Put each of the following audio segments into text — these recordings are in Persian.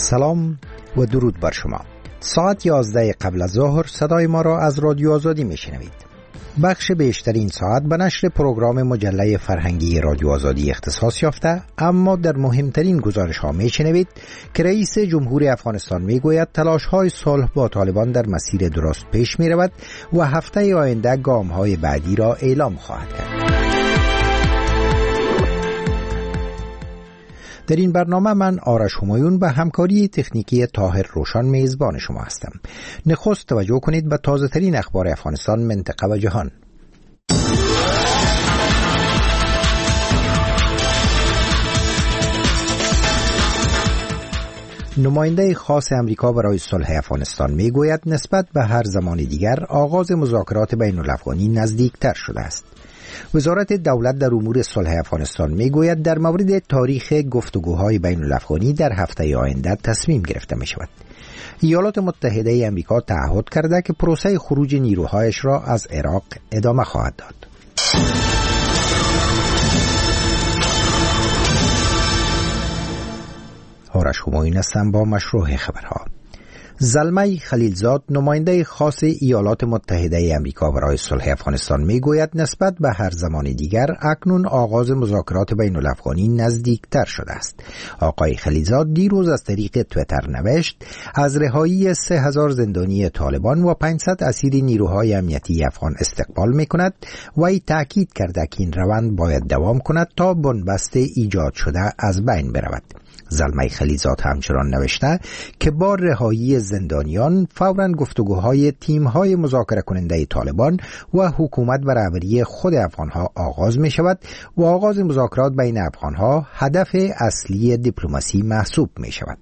سلام و درود بر شما. ساعت 11 قبل از ظهر صدای ما را از رادیو آزادی میشنوید. بخش بیشتر این ساعت به نشر پروگرام مجله فرهنگی رادیو آزادی اختصاص یافته، اما در مهمترین گزارش ها میشنوید که رئیس جمهور افغانستان میگوید تلاش های صلح با طالبان در مسیر درست پیش می رود و هفته آینده گام های بعدی را اعلام خواهد کرد. در این برنامه من آرش همایون به همکاری تکنیکی طاهر روشن میزبان شما هستم. نخست توجه کنید به تازه ترین اخبار افغانستان، منطقه و جهان. نماینده خاص امریکا برای صلح افغانستان میگوید نسبت به هر زمان دیگر آغاز مذاکرات بین الافغانی نزدیکتر شده است. وزارت دولت در امور صلح افغانستان میگوید در مورد تاریخ گفتگوهای بین الافغانی در هفته آینده تصمیم گرفته می شود. ایالات متحده امریکا تعهد کرده که پروسه خروج نیروهایش را از عراق ادامه خواهد داد. آرش همایون هستم با مشروع خبرها. زلمه خلیلزاد، نماینده خاص ایالات متحده امریکا برای صلح افغانستان میگوید نسبت به هر زمان دیگر اکنون آغاز مذاکرات بین الافغانی نزدیکتر شده است. آقای خلیلزاد دیروز از طریق تویتر نوشت از رهایی 3000 زندانی طالبان و 500 اسیر نیروهای امنیتی افغان استقبال میکند و ای تاکید کرده که این روند باید دوام کند تا بنبست ایجاد شده از بین برود. زلمه خلیلزاد همچنان نوشته که با رهایی زندانیان فوراً گفتگوهای تیم‌های مذاکره کننده طالبان و حکومت و رهبری خود افغان‌ها آغاز می شود و آغاز مذاکرات بین افغان‌ها هدف اصلی دیپلماسی محسوب می شود.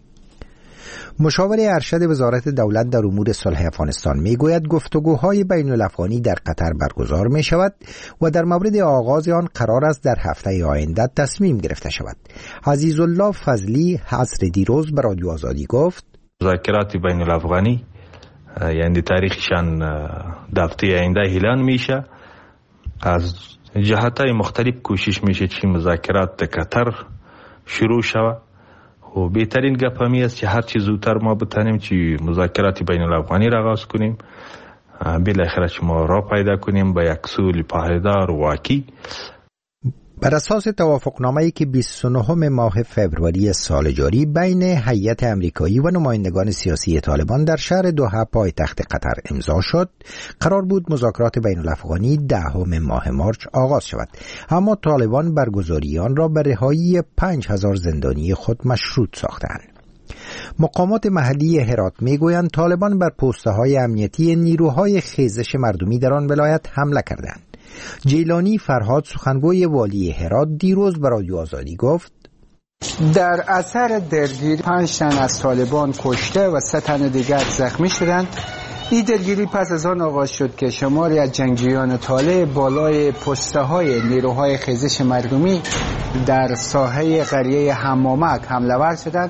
مشاور ارشد وزارت دولت در امور صلح افغانستان میگوید گفتگوهای بین الافغانی در قطر برگزار می شود و در مورد آغاز آن قرار است در هفته آینده تصمیم گرفته شود. عزیزالله فضلی عصر دیروز به رادیو آزادی گفت مذاکرات بین الافغانی یعنی تاریخشان در هفته آینده اعلان میشه. از جهت‌های مختلف کوشش میشه که مذاکرات در قطر شروع شود و بهترین گپ همی است که هر چی زودتر ما بتانیم که مذاکرات بین الافغانی را آغاز کنیم، بالاخره که ما را پیدا کنیم با یک صلح پایدار و واقعی. بر اساس توافقنامه‌ای که 29 ماه فوریه سال جاری بین هیئت امریکایی و نمایندگان سیاسی طالبان در شهر دوحه پایتخت قطر امضا شد، قرار بود مذاکرات بین الافغانی 10 ماه مارس آغاز شود، اما طالبان برگزاری آن را به رهایی 5000 زندانی خود مشروط ساختند. مقامات محلی هرات میگویند طالبان بر پست‌های امنیتی نیروهای خیزش مردمی در آن ولایت حمله کردند. جیلانی فرهاد، سخنگوی والی هرات، دیروز به رادیو آزادی گفت در اثر درگیری 5 تن از طالبان کشته و 3 تن دیگر زخمی شدند. این درگیری پس از آن آغاز شد که شماری از جنگجویان طالب بالای پست‌های نیروهای خیزش مردمی در ساحه قریه حمامک حمله ور شدند.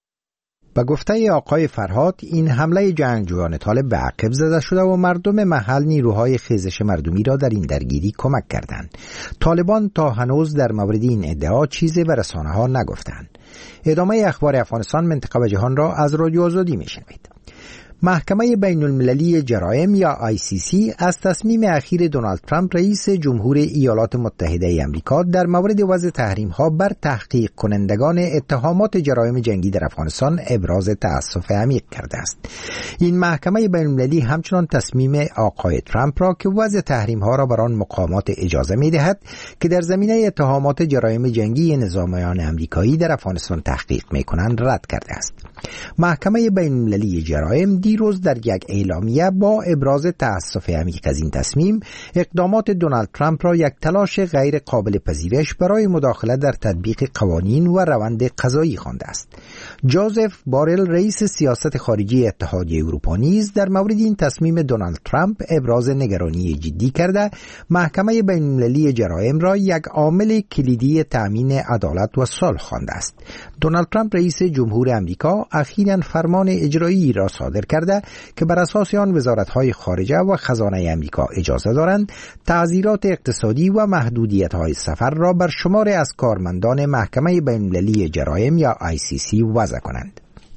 به گفته آقای فرهاد این حمله جنگجویان طالب به عقب زده شده و مردم محل نیروهای خیزش مردمی را در این درگیری کمک کردند. طالبان تا هنوز در مورد این ادعا چیزی به رسانه‌ها نگفتند. ادامه اخبار افغانستان، منطقه و جهان را از رادیو آزادی میشنوید. محکمه بین المللی جرایم یا ICC از تصمیم اخیر دونالد ترامپ رئیس جمهور ایالات متحده امریکا در مورد وضع تحریم‌ها بر تحقیق کنندگان اتهامات جرایم جنگی در افغانستان ابراز تأسف عمیق کرده است. این محکمه بین المللی همچنان تصمیم آقای ترامپ را که وضع تحریم‌ها را بر آن مقامات اجازه می‌دهد که در زمینه اتهامات جرایم جنگی نظامیان امریکایی در افغانستان تحقیق می‌کنند رد کرده است. محکمه بین المللی جرایم دیروز در یک اعلامیه با ابراز تأسف عمیق از این تصمیم اقدامات دونالد ترامپ را یک تلاش غیر قابل پذیرش برای مداخله در تطبیق قوانین و روند قضایی خوانده است. جوزف بارل، رئیس سیاست خارجی اتحادیه اروپا، نیز در مورد این تصمیم دونالد ترامپ ابراز نگرانی جدی کرده محکمه بین المللی جرایم را یک عامل کلیدی تأمین عدالت و صلح خوانده است. دونالد ترامپ رئیس جمهور امریکا اخیراً فرمان اجرایی را صادر کرده که بر اساس آن وزارت‌های خارجه و خزانه امریکا اجازه دارند تعزیرات اقتصادی و محدودیت‌های سفر را بر شمار از کارمندان محکمه بین‌المللی جرایم یا ICC وضع کنند.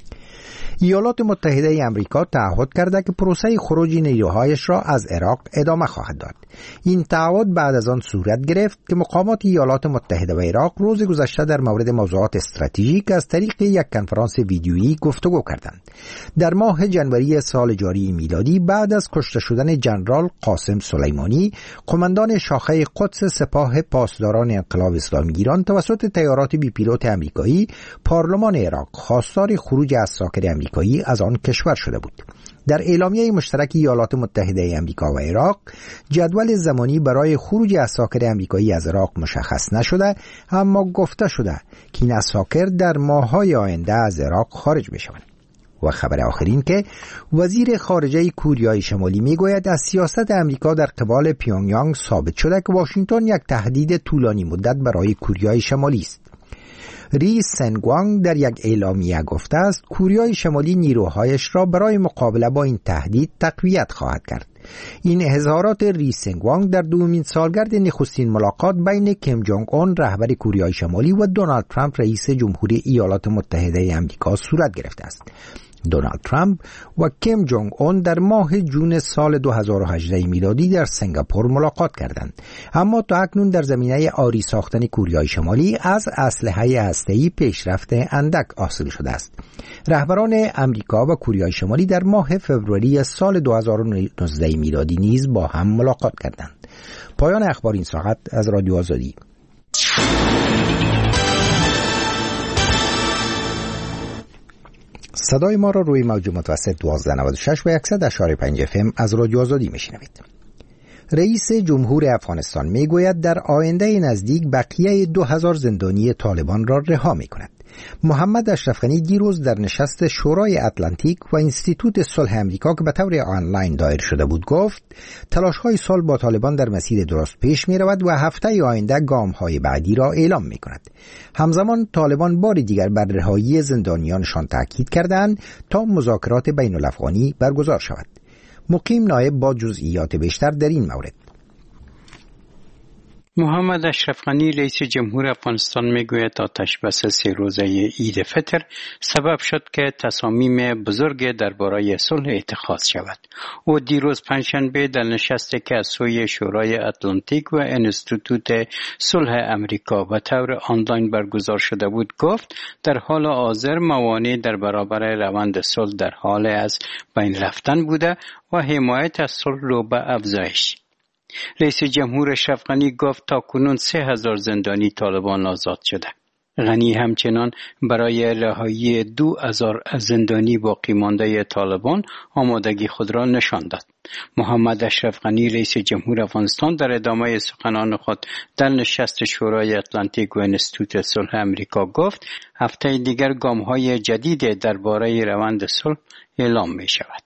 ایالات متحده آمریکا تعهد کرده که پروسه خروج نیروهایش را از عراق ادامه خواهد داد. این تعهد بعد از آن صورت گرفت که مقامات ایالات متحده و عراق روز گذشته در مورد موضوعات استراتژیک از طریق یک کنفرانس ویدیویی گفتگو کردند. در ماه ژانویه سال جاری میلادی بعد از کشته شدن ژنرال قاسم سلیمانی، قماندان شاخه قدس سپاه پاسداران انقلاب اسلامی ایران توسط طیارات بی پیلوت آمریکایی، پارلمان عراق خواستار خروج عساکر آمریکایی از آن کشور شده بود. در اعلامیه مشترک ایالات متحده آمریکا و عراق جدول زمانی برای خروج عساکر آمریکایی از عراق مشخص نشده، اما گفته شده که این عساکر در ماه‌های آینده از عراق خارج می‌شوند. و خبر آخرین که وزیر خارجه کوریای شمالی میگوید از سیاست آمریکا در قبال پیونگیانگ ثابت شده که واشنگتن یک تهدید طولانی مدت برای کوریای شمالی است. ری سنگوانگ در یک اعلامیه گفته است کوریای شمالی نیروهایش را برای مقابله با این تهدید تقویت خواهد کرد. این اظهارات ری سنگوانگ در دومین سالگرد نخستین ملاقات بین کیم جونگ اون رهبر کوریای شمالی و دونالد ترامپ رئیس جمهوری ایالات متحده آمریکا صورت گرفته است. دونالد ترامپ و کیم جونگ اون در ماه جون سال 2018 میلادی در سنگاپور ملاقات کردند، اما تا اکنون در زمینه آری ساختن کوریای شمالی از اسلحه هسته‌ای پیشرفت اندک حاصل شده است. رهبران آمریکا و کوریای شمالی در ماه فوریه سال 2019 میلادی نیز با هم ملاقات کردند. پایان اخبار این ساعت از رادیو آزادی. صدای ما را روی موج متوسط 1296 و 100.5 FM از رادیو آزادی میشنوید. رئیس جمهور افغانستان میگوید در آینده نزدیک بقیه 2000 زندانی طالبان را رها میکند. محمد اشرف غنی دیروز در نشست شورای اتلانتیک و انستیتوت صلح آمریکا که به طور آنلاین دایر شده بود گفت تلاش‌های صلح با طالبان در مسیر درست پیش می‌رود و هفته آینده گام‌های بعدی را اعلام می‌کند. همزمان طالبان بار دیگر بر رهایی زندانیانشان تاکید کردند تا مذاکرات بین‌الافغانی برگزار شود. مقیم نایب با جزئیات بیشتر در این مورد. محمد اشرف غنی رئیس جمهور افغانستان میگوید آتش بس 3 روزه عید فطر سبب شد که تصامیم بزرگ درباره صلح اتخاذ شود. او دیروز پنجشنبه در نشستی که از سوی شورای اتلانتیک و انستیتوت صلح آمریکا به طور آنلاین برگزار شده بود گفت در حال حاضر موانع در برابر روند صلح در حال از بین رفتن بوده و حمایت از صلح رو به افزایش. رئیس جمهور اشرف غنی گفت تا کنون 3000 زندانی طالبان آزاد شده. غنی همچنان برای رهایی 2000 زندانی باقی مانده طالبان آمادگی خود را نشان داد. محمد اشرف غنی رئیس جمهور افغانستان در ادامه سخنان خود در نشست شورای اتلانتیک و انستیتوت صلح آمریکا گفت هفته دیگر گام‌های جدید درباره روند صلح اعلام می شود.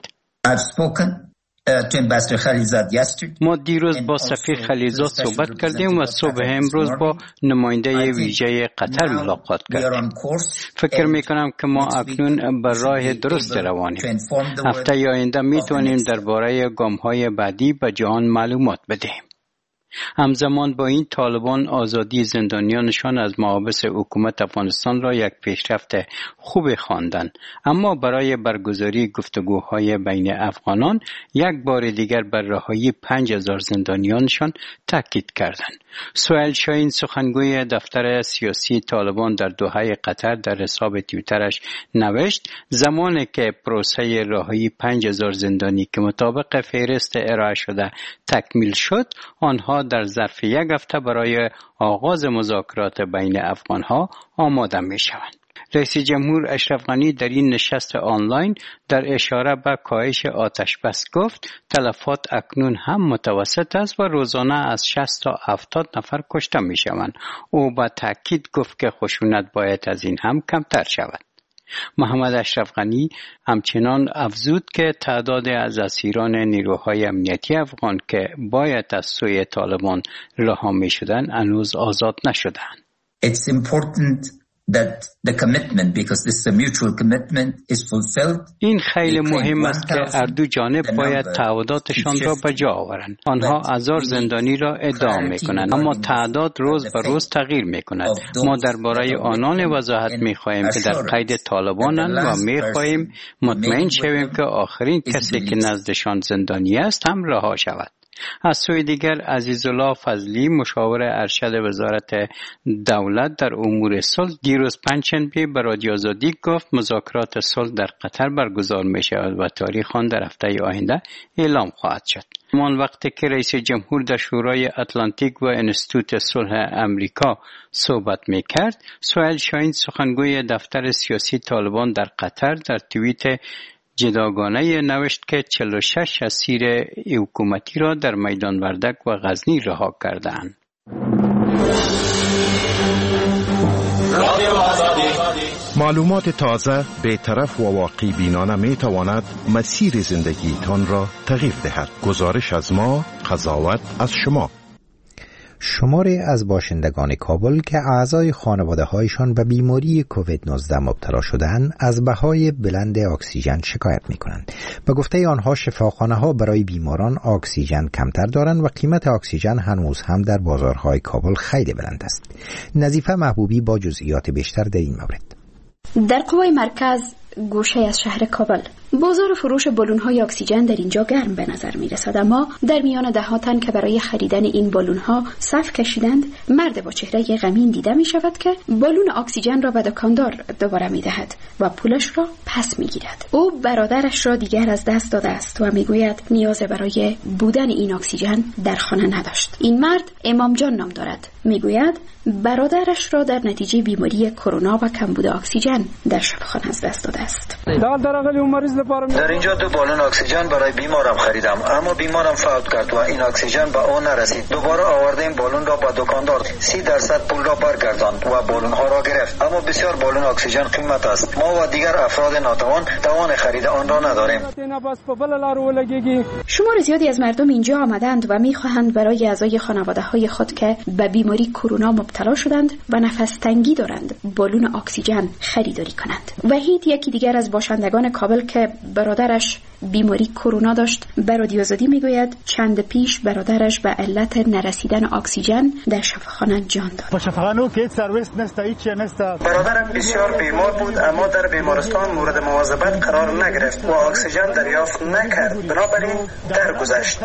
ما دیروز با سفیر خلیلزاد صحبت کردیم و صبح امروز با نماینده ویژه قطر ملاقات کردیم. فکر میکنم که ما اکنون بر راه درست روانیم. هفته آینده میتونیم درباره گام‌های بعدی به جهان معلومات بدهیم. همزمان با این طالبان آزادی زندانیانشان از محابس حکومت افغانستان را یک پیشرفت خوب خواندند، اما برای برگزاری گفتگوهای بین افغانان یک بار دیگر بر رهایی 5000 زندانیانشان تاکید کردند. سهیل شاهین سخنگوی دفتر سیاسی طالبان در دوحه قطر در حساب توییترش نوشت زمانی که پروسه رهایی 5000 زندانی که مطابق فهرست ارائه شده تکمیل شد، آنها در ظرف یک هفته برای آغاز مذاکرات بین افغانها آماده می شوند. رئیس جمهور اشرف غنی در این نشست آنلاین در اشاره به کاهش آتش بس گفت تلفات اکنون هم متوسط است و روزانه از 60 تا 70 نفر کشته می شوند. او با تاکید گفت که خشونت باید از این هم کمتر شود. محمد اشرف غنی همچنان افزود که تعداد از اسیران نیروهای امنیتی افغان که باید از سوی طالبان رها می شدند هنوز آزاد نشدند. It's important این خیلی مهم است که هر دو جانب باید تعهداتشان را به جا آورند. آنها 1000 زندانی را اعدام میکنند، اما تعداد روز به روز تغییر میکند. ما درباره آنان وضاحت میخواهیم که در قید طالبانند و میخواهیم مطمئن شویم که آخرین کسی که نزدشان زندانی است هم رها شود. از سوی دیگر عزیزالله فضلی مشاور ارشد وزارت دولت در امور صلح دیروز پنجشنبه به رادیو آزادی گفت مذاکرات صلح در قطر برگزار می شود و تاریخ آن در هفته آینده اعلام خواهد شد. همان وقتی که رئیس جمهور در شورای اتلانتیک و انستیتوت صلح امریکا صحبت می کرد، سهیل شاهین سخنگوی دفتر سیاسی طالبان در قطر در توییت جداگانه نوشت که 46 اسیر حکومتی را در میدان وردک و غزنی رها کردند. معلومات تازه، بی‌طرف و واقعی بینانه می تواند مسیر زندگی تان را تغییر دهد. گزارش از ما، قضاوت از شما. شماری از باشندگان کابل که اعضای خانواده هایشان به بیماری کووید 19 مبتلا شدند از بهای بلند اکسیژن شکایت می کنند. به گفته آنها شفاخانه ها برای بیماران اکسیژن کمتر دارند و قیمت اکسیژن هنوز هم در بازارهای کابل خیلی بلند است. نظیفه محبوبی با جزئیات بیشتر در این مورد. در قوای مرکز گوشه از شهر کابل بازار فروش بالون‌های اکسیژن در اینجا گرم به نظر می‌رسد، اما در میان ده ها تن که برای خریدن این بالون‌ها صف کشیدند، مرد با چهره غمگین دیده می‌شود که بالون اکسیژن را به دکاندار دوباره می‌دهد و پولش را پس می‌گیرد. او برادرش را دیگر از دست داده است و می‌گوید نیاز برای بودن این اکسیژن در خانه نداشت. این مرد امام جان نام دارد. می‌گوید برادرش را در نتیجه بیماری کرونا و کمبود اکسیژن در شفاخانه از دست داده است. در اینجا 2 بالون اکسیژن برای بیمارم خریدم، اما بیمارم فوت کرد و این اکسیژن به او نرسید. دوباره آوردیم بالون را به دکاندار، 30% پول را برگرداند و بالون ها را گرفت. اما بسیار بالون اکسیژن قیمت است. ما و دیگر افراد ناتوان توان خرید آن را نداریم. شمار زیادی از مردم اینجا آمدند و می‌خواهند برای اعضای خانواده‌های خود که به بیماری کرونا مبتلا شدند و نفس تنگی دارند بالون اکسیژن خریداری کنند. وحید یکی دیگر از باشندگان کابل که برادرش بیماری کرونا داشت به رادیو آزادی میگوید چند پیش برادرش به علت نرسیدن اکسیژن در شفاخانه جان داد. برادرم بسیار بیمار بود، اما در بیمارستان مورد مواظبت قرار نگرفت و اکسیژن دریافت نکرد، بنابراین درگذشت.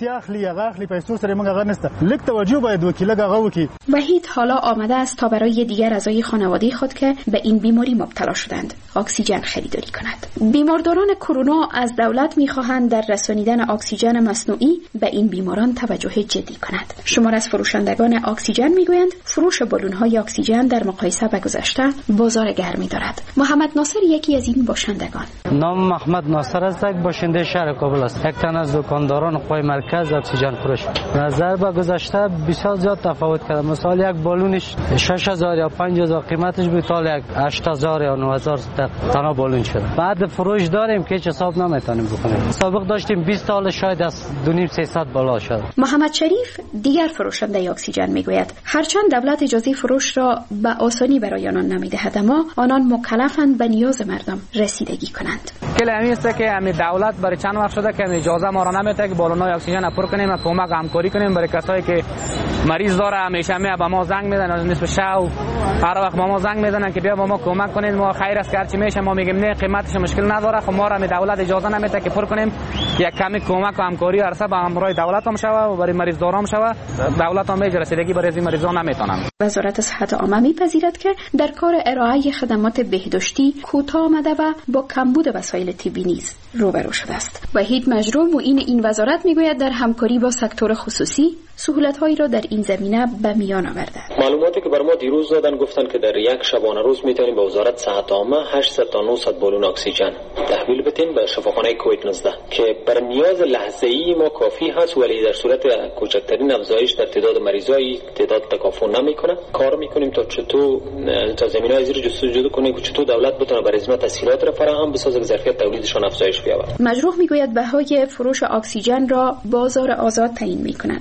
وحید حالا آمده است تا برای دیگر اعضای خانواده خود که به این بیماری مبتلا شدند اکسیژن خریداری کند. بیمارداران کرونا از دولت می‌خواهند در رسانیدن اکسیژن مصنوعی به این بیماران توجه جدی کند. شمار از فروشندگان اکسیژن میگویند فروش بالون‌های اکسیژن در مقایسه با گذشته بازار گرمی دارد. محمد ناصر یکی از این باشندگان. نام محمد ناصر است، باشنده شهر کابل است. یک تن از دکانداران قوای مرکز اکسیژن فروش. نظر به گذشته بسیار زیاد تفاوت کرده. مثلا یک بالونش 6000 یا 5000 قیمتش بود، تا یک 8000 یا 9000 تنها بالون شده. بعد فروش داریم که هیچ حساب نمیتونیم بکنیم. سابق داشتیم 20 تا شاید از 2.5-300 بالا شد. محمد شریف دیگر فروشنده اکسیژن میگوید هرچند دولت اجازه فروش را به آسانی برای آنان نمیدهد، اما آنان مکلفند به نیاز مردم رسیدگی کنند. کلی است که همین دولت برای چند وقت شده که اجازه ما را نمیده که بالون‌های اکسیژن پر کنیم و کمک همکاری کنیم برای کسایی که مریض داره. همیشه به ما زنگ میزنن از نصف شب، هر وقت ما زنگ میزنن که بیا با ما کمک کنید، ما خیر است که هرچی میشه ما میگیم نه قیمتش مشکل نداره. خب ما را می دولت اجازه نمیده که پر کنیم. یک کمی کمک و همکاری عرصه با همراه دولت هم شوه و برای مریض دارام شوه. دولت هم میجه رسیدگی برای این مریضان نمیتونن. وزارت صحت عامه میپذیرد که در کار ارائه خدمات بهداشتی کوتاه آمده و با کمبود وسایل طبی نیز روبرو شده است. وحید مجروح معین این وزارت میگوید در همکاری با سکتور خصوصی سهولت‌هایی را در این زمینه به میان آورده. معلوماتی که بر ما دیروز دادن گفتن که در یک شبانه روز میتونیم به وزارت صحت عامه 800 تا 900 بالون اکسیژن تحویل بدیم به شفاخانه کووید 19 که بر نیاز لحظه‌ای ما کافی هست، ولی در صورت کوچکترین افزایش در تعداد مریضای تعداد تکافو نمیکنه. کار میکنیم تا چطور تا زمینه‌های زیر جستجو کنیم که چطور دولت بتونه برای خدمت تسهیلات را فراهم بسازه که ظرفیت تولیدشان افزایش بیاورد. مجروح میگوید بهای فروش اکسیژن را بازار آزاد تعیین میکند. به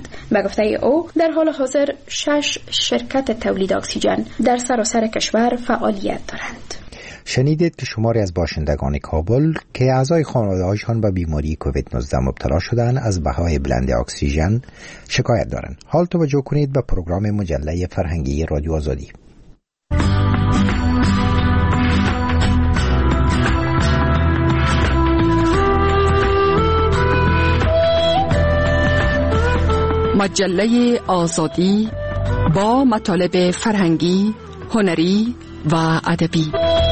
گفته او در حال حاضر 6 شرکت تولید اکسیژن در سراسر کشور فعالیت دارند. شنیدید که شماری از باشندگان کابل که اعضای خانواده‌هایشان به بیماری کووید 19 مبتلا شدند از بهای بلند اکسیژن شکایت دارند. حال توجه کنید به پروگرام مجله فرهنگی رادیو آزادی. مجله آزادی با مطالب فرهنگی، هنری و ادبی.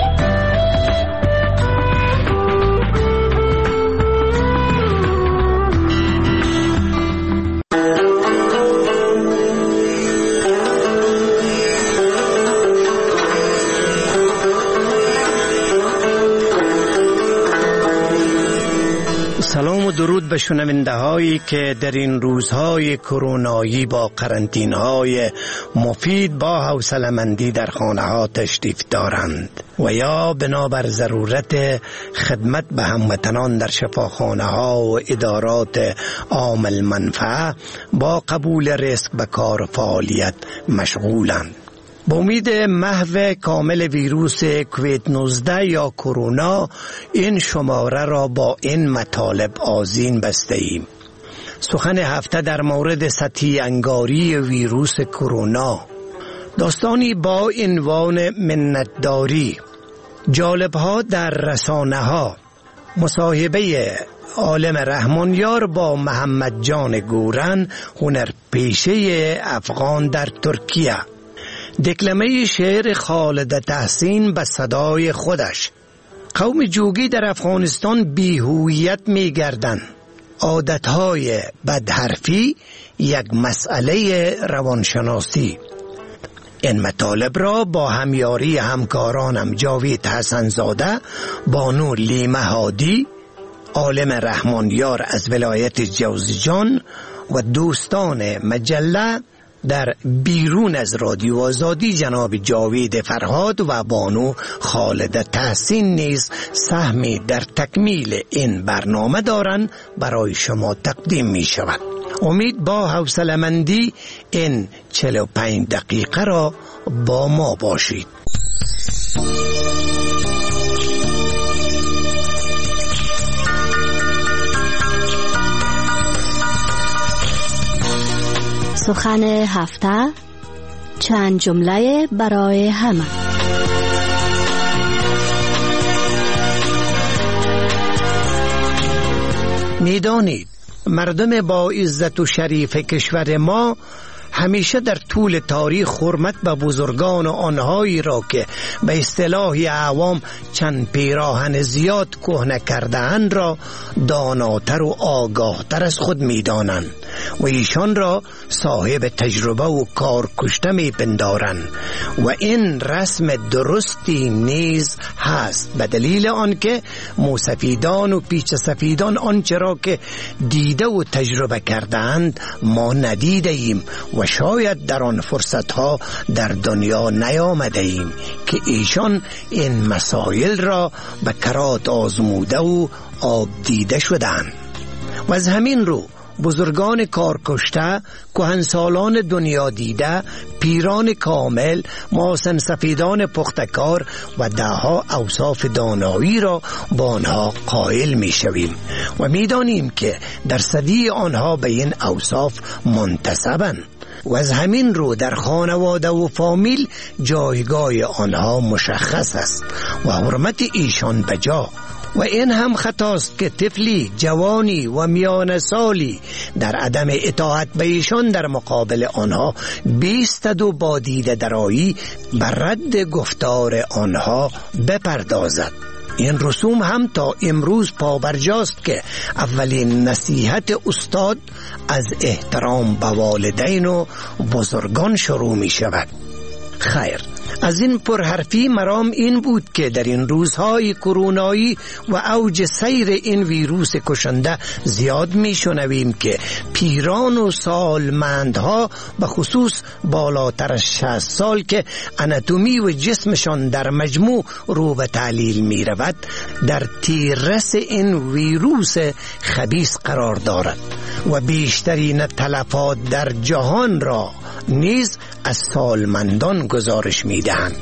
سلام و درود به شنونده هایی که در این روزهای کرونایی با قرنطینه‌های مفید با حوصله‌مندی در خانه ها تشریف دارند و یا بنابر ضرورت خدمت به هموطنان در شفاخانه ها و ادارات عامل منفعه با قبول ریسک به کار و فعالیت مشغولند. با امید محو کامل ویروس کووید 19 یا کرونا این شماره را با این مطالب آذین بسته ایم. سخن هفته در مورد سطحی انگاری ویروس کرونا، داستانی با عنوان منتداری، جالب‌ها در رسانه‌ها، مصاحبه عالم رحمانیار با محمد جان گورن هنرپیشه افغان در ترکیه، دکلمه شعر خالد تحسین به صدای خودش. قوم جوگی در افغانستان بی‌هویت می‌گردند. عادتهای بدحرفی یک مسئله روانشناسی. این مطالب را با همیاری همکارانم جاوید حسنزاده، بانو لیمه هادی، عالم رحمانیار از ولایت جوزجان و دوستان مجله در بیرون از رادیو آزادی جناب جاوید فرهاد و بانو خالد تحسین نیز سهمی در تکمیل این برنامه دارند برای شما تقدیم می شود. امید با حوصله‌مندی این 45 دقیقه را با ما باشید. سخن هفته، چند جمله برای همه. میدانید مردم با عزت و شریف کشور ما همیشه در طول تاریخ حرمت به بزرگان و آنهایی را که به اصطلاح عوام چند پیراهن زیاد کهنه کرده‌اند را داناتر و آگاهتر از خود می‌دانند و ایشان را صاحب تجربه و کارکشته می‌پندارند و این رسم درستی نیز هست، به دلیل آنکه موسفیدان و پیچ سفیدان آنچه را که دیده و تجربه کرده‌اند ما ندیده ایم و شاید در آن فرصتها در دنیا نیامده ایم که ایشان این مسائل را به کرات آزموده و آب دیده شدند. و از همین رو بزرگان کارکشته، کهنسالان دنیا دیده، پیران کامل، محسن سفیدان پختکار و دهها اوصاف دانایی را با آنها قائل می شویم و می دانیم که در صدی آنها به این اوصاف منتسبند و از همین رو در خانواده و فامیل جایگاه آنها مشخص است و حرمت ایشان بجا. و این هم خطاست که طفلی، جوانی و میان سالی در عدم اطاعت به ایشان در مقابل آنها بیستد و با دیده درایی بر رد گفتار آنها بپردازد. این رسوم هم تا امروز پابرجاست که اولین نصیحت استاد از احترام به والدین و بزرگان شروع می شود. خیر، از این پرحرفی مرام این بود که در این روزهای کرونایی و اوج سیر این ویروس کشنده زیاد میشنویم که پیران و سالمندها به خصوص بالاتر از 60 سال که اناتومی و جسمشان در مجموع رو به تعلیل می رود در تیررس این ویروس خبیث قرار دارد و بیشترین تلفات در جهان را نیز از سالمندان گزارش می دهند.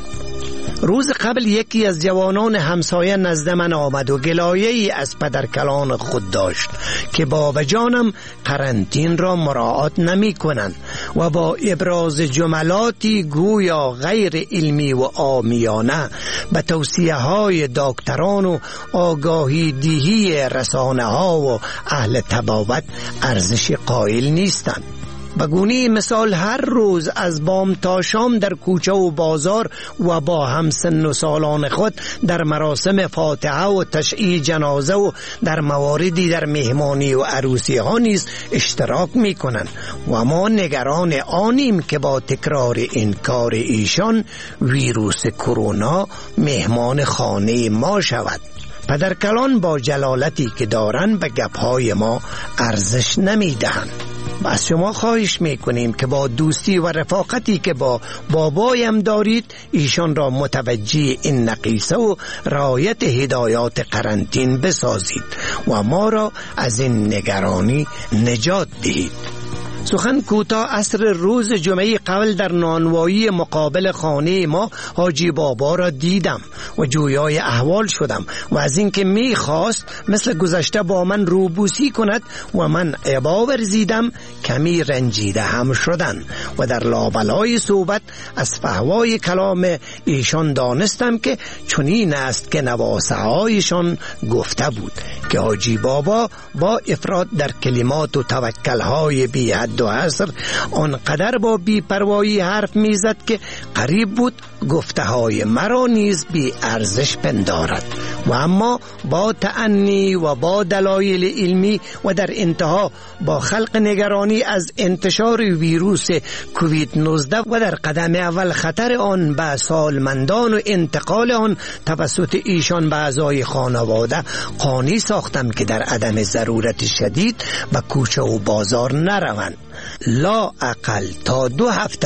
روز قبل یکی از جوانان همسایه نزد من آمد و گلایه‌ای از پدرکلان خود داشت که بابا جانم قرنطین را مراعات نمی کنند و با ابراز جملاتی گویا غیر علمی و عامیانه به توصیه های دکتران و آگاهی دهی رسانه ها و اهل طبابت ارزش قائل نیستند. بگونی مثال هر روز از بام تا شام در کوچه و بازار و با همسن و سالان خود در مراسم فاتحه و تشییع جنازه و در مواردی در مهمانی و عروسی ها نیز اشتراک می کنند و ما نگران آنیم که با تکرار این کار ایشان ویروس کرونا مهمان خانه ما شود. پدرکلان با جلالتی که دارن به گپهای ما ارزش نمی دهند. از شما خواهش میکنیم که با دوستی و رفاقتی که با بابایم دارید ایشان را متوجه این نقیصه و رعایت هدایات قرنطین بسازید و ما را از این نگرانی نجات دهید. سخن کوتاه عصر روز جمعه قبل در نانوایی مقابل خانه ما حاجی بابا را دیدم و جویای احوال شدم و از اینکه میخواست مثل گذشته با من روبوسی کند و من ابا ورزیدم کمی رنجیده هم شدن و در لابلای صحبت از فحوای کلام ایشان دانستم که چنین است که نواسه هایشان گفته بود که حاجی بابا با افراد در کلمات و توکل های بی حد و حصر آنقدر با بی‌پروایی حرف میزد که قریب بود گفته های مرا نیز بی ارزش پندارد و اما با تأنی و با دلایل علمی و در انتها با خلق نگرانی از انتشار ویروس کووید 19 و در قدم اول خطر آن به سالمندان و انتقال آن توسط ایشان به اعضای خانواده قانع ساختم که در عدم ضرورت شدید به کوچه و بازار نروند، لا اقل تا 2 هفته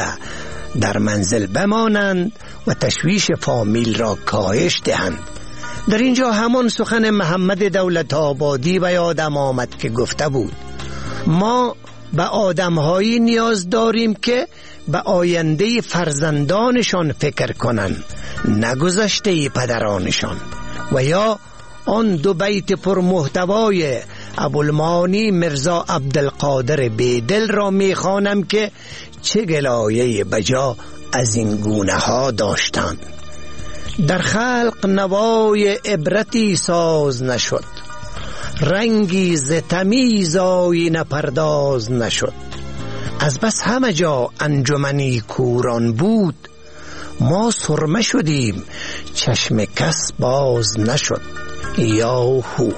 در منزل بمانند و تشویش فامیل را کاهش دهند. در اینجا همان سخن محمد دولت آبادی به یادم آمد که گفته بود ما به آدمهایی نیاز داریم که به آینده فرزندانشان فکر کنند، نه گذشته پدرانشان. و یا آن 2 بیت پرمحتوای ابوالمعانی مرزا عبدالقادر بیدل را میخوانم که چه گلایه بجا از این گونه ها داشتند. در خلق نوای عبرتی ساز نشد، رنگی ز تمیز آیینه پرداز نشد. از بس همه جا انجمنی کوران بود، ما سرمه شدیم چشم کس باز نشد. یاهو.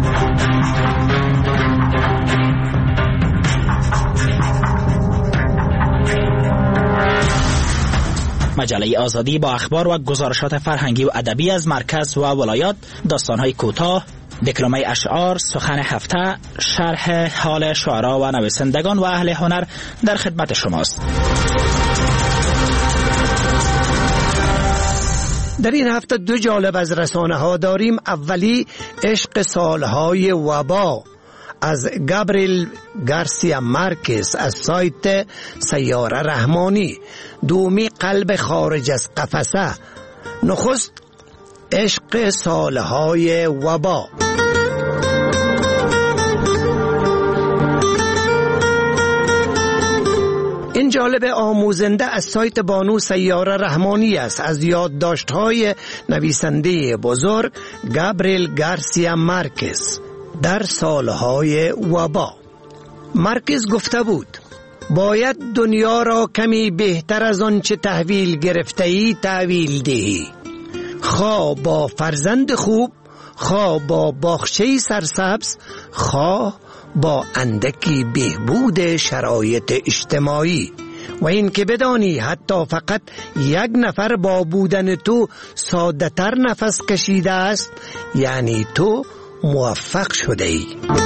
مجله آزادی با اخبار و گزارشات فرهنگی و ادبی از مرکز و ولایات، داستان‌های کوتاه، دکلمه اشعار، سخن هفته، شرح حال شعرا و نویسندگان و اهل هنر در خدمت شماست. در این هفته 2 جالب از رسانه ها داریم. اولی عشق سالهای وبا از گابریل گارسیا مارکز از سایت سیاره رحمانی. دومی قلب خارج از قفسه. نخست عشق سالهای وبا. این جالب آموزنده از سایت بانو سیاره رحمانی است از یادداشت‌های نویسنده بزرگ گابریل گارسیا مارکز در سالهای وبا. مارکز گفته بود باید دنیا را کمی بهتر از آنچه تحویل گرفته‌ای تحویل دهی، خواه با فرزند خوب، خواه با باغچه‌ای سرسبز، خواه با اندکی بهبود شرایط اجتماعی. و این که بدانی حتی فقط یک نفر با بودن تو ساده تر نفس کشیده است، یعنی تو موفق شده ای.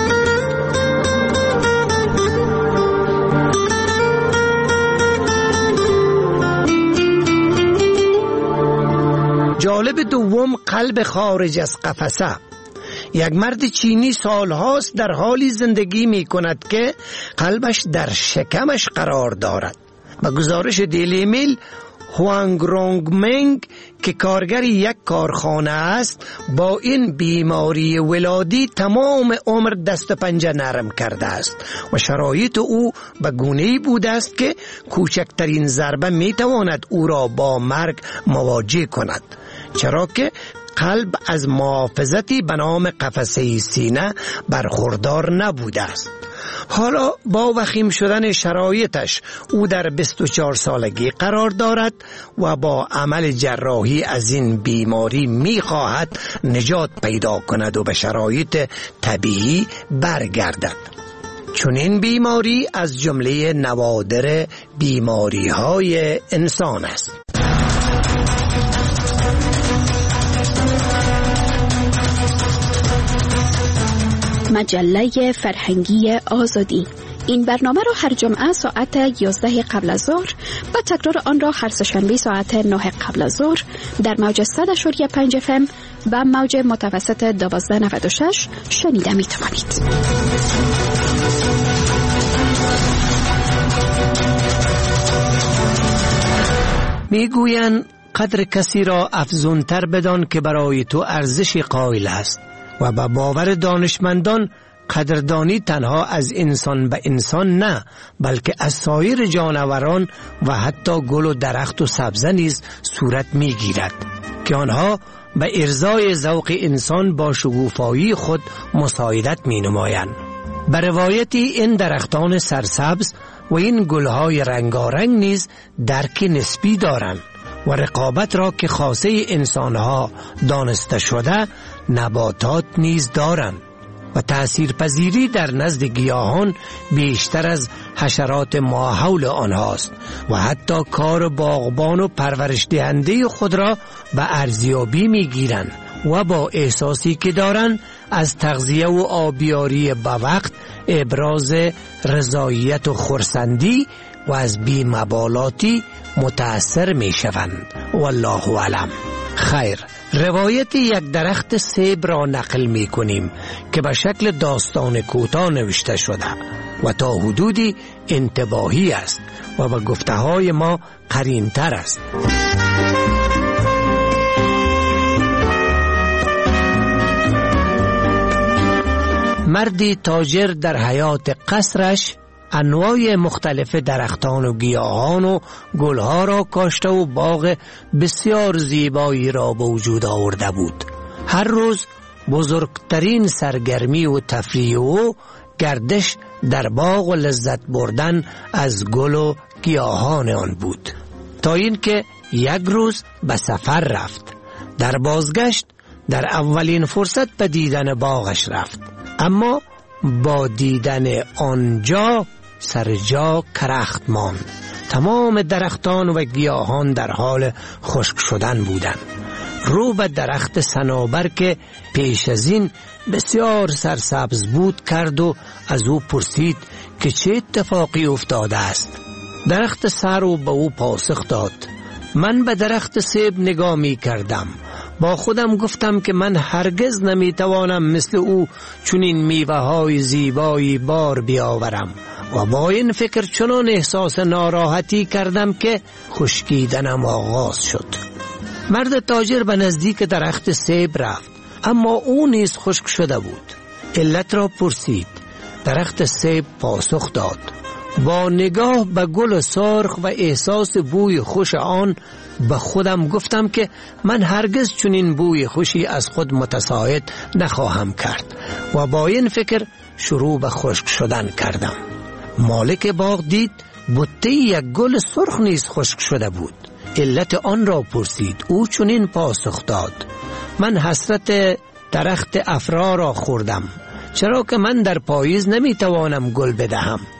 جالب دوم، قلب خارج از قفسه. یک مرد چینی سالهاست در حالی زندگی می کند که قلبش در شکمش قرار دارد. با گزارش دیلی میل، هوانگ رونگ منگ که کارگر یک کارخانه است با این بیماری ولادی تمام عمر دست پنجه نرم کرده است و شرایط او به گونه‌ای بوده است که کوچکترین ضربه می تواند او را با مرگ مواجه کند، چرا که قلب از محافظتی به نام قفسه سینه برخوردار نبوده است. حالا با وخیم شدن شرایطش او در 24 سالگی قرار دارد و با عمل جراحی از این بیماری می‌خواهد نجات پیدا کند و به شرایط طبیعی برگردد. چون این بیماری از جمله نوادر بیماری‌های انسان است. مجله فرهنگی آزادی. این برنامه را هر جمعه ساعت 11 قبل از ظهر و تکرار آن را هر سه‌شنبه ساعت 9 قبل از ظهر در موج 100.5 FM و موج متوسط 1296 شنیده می توانید. میگویند قدر کسی را افزونتر بدان که برای تو ارزش قائل است و به باور دانشمندان قدردانی تنها از انسان به انسان نه، بلکه از سایر جانوران و حتی گل و درخت و سبزه نیز صورت میگیرد که آنها به ارضای ذوق انسان با شگوفایی خود مساعدت می نمایند. به روایتی این درختان سرسبز و این گلهای رنگارنگ نیز درک نسبی دارند و رقابت را که خاصه انسانها دانسته شده نباتات نیز دارند و تأثیرپذیری در نزد گیاهان بیشتر از حشرات ماحول آنهاست و حتی کار باغبان و پرورش دهنده خود را به ارزیابی می گیرند و با احساسی که دارند از تغذیه و آبیاری به وقت ابراز رضایت و خرسندی و از بی‌مبالاتی متأثر می شوند. والله اعلم. خیر، روایت یک درخت سیب را نقل می کنیم که به شکل داستان کوتاه نوشته شده و تا حدودی انتباهی است و به گفته های ما قرین‌تر است. مردی تاجر در حیات قصرش انواع مختلف درختان و گیاهان و گلها را کاشته و باغ بسیار زیبایی را به وجود آورده بود. هر روز بزرگترین سرگرمی و تفریح و گردش در باغ و لذت بردن از گل و گیاهان آن بود، تا اینکه یک روز به سفر رفت. در بازگشت در اولین فرصت به دیدن باغش رفت، اما با دیدن آنجا سر جا کرخت ماند. تمام درختان و گیاهان در حال خشک شدن بودند. رو به درخت صنوبر که پیش از این بسیار سرسبز بود کرد و از او پرسید که چه اتفاقی افتاده است. درخت سرو به او پاسخ داد: من به درخت سیب نگاه می کردم، با خودم گفتم که من هرگز نمی توانم مثل او چنین میوه های زیبایی بار بیاورم و با این فکر چنان احساس ناراحتی کردم که خشکیدنم آغاز شد. مرد تاجر به نزدیک درخت سیب رفت، اما او نیز خشک شده بود. علت را پرسید. درخت سیب پاسخ داد: با نگاه به گل سرخ و احساس بوی خوش آن به خودم گفتم که من هرگز چنین بوی خوشی از خود متساعد نخواهم کرد و با این فکر شروع به خشک شدن کردم. مالک باغ دید بوته یک گل سرخ نیز خشک شده بود. علت آن را پرسید. او چنین پاسخ داد: من حسرت درخت افرا را خوردم، چرا که من در پاییز نمیتوانم گل بدهم.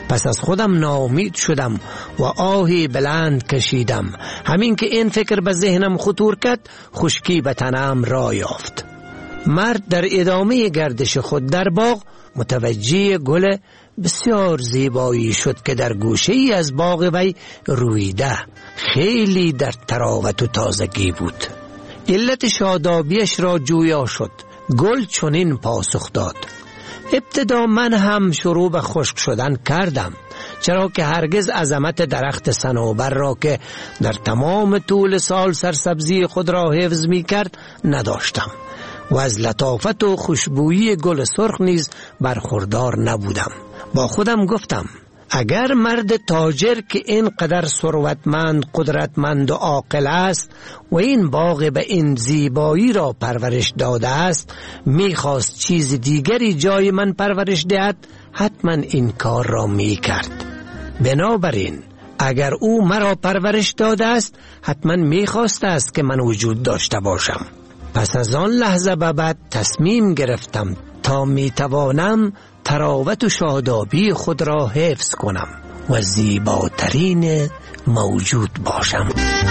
پس از خودم ناامید شدم و آهی بلند کشیدم. همین که این فکر به ذهنم خطور کرد، خشکی به تنم را یافت. مرد در ادامه گردش خود در باغ متوجه گل بسیار زیبایی شد که در گوشه ای از باغ وی رویده، خیلی در تراوت و تازگی بود. علت شادابیش را جویا شد. گل چنین پاسخ داد: ابتدا من هم شروع به خشک شدن کردم، چرا که هرگز عظمت درخت صنوبر را که در تمام طول سال سرسبزی خود را حفظ می کرد نداشتم و از لطافت و خوشبویی گل سرخ نیز برخوردار نبودم. با خودم گفتم اگر مرد تاجر که اینقدر ثروتمند، قدرتمند و عاقل است و این باغ به این زیبایی را پرورش داده است، میخواست چیز دیگری جای من پرورش دهد، حتما این کار را میکرد. بنابراین اگر او مرا پرورش داده است، حتما میخواست است که من وجود داشته باشم. پس از آن لحظه به بعد تصمیم گرفتم تا میتوانم تراوت و شادابی خود را حفظ کنم و زیباترین موجود باشم.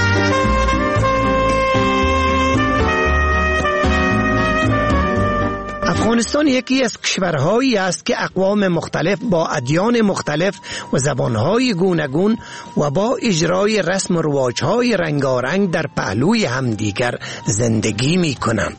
افغانستان یکی از کشورهایی است که اقوام مختلف با ادیان مختلف و زبانهای گوناگون و با اجرای رسم و رواجهای رنگارنگ در پهلوی همدیگر زندگی می کنند.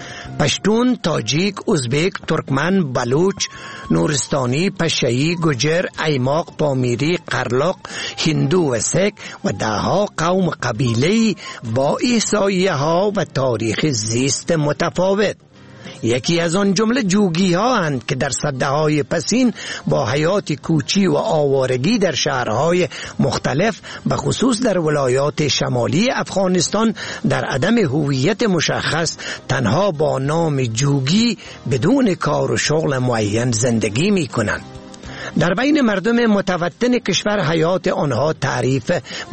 پشتون، تاجیک، ازبک، ترکمن، بلوچ، نورستانی، پشه‌ای، گوجر، ایماق، پامیری، قرلاق، هندو و سک و دهها قوم قبیله‌ای با احصایه ها و تاریخ زیست متفاوت. یکی از آن جمله جوگی ها اند که در سده های پسین با حیات کوچی و آوارگی در شهرهای مختلف، به خصوص در ولایات شمالی افغانستان، در عدم هویت مشخص تنها با نام جوگی بدون کار و شغل معین زندگی می کنند. در بین مردم متوطن کشور حیات آنها تعریف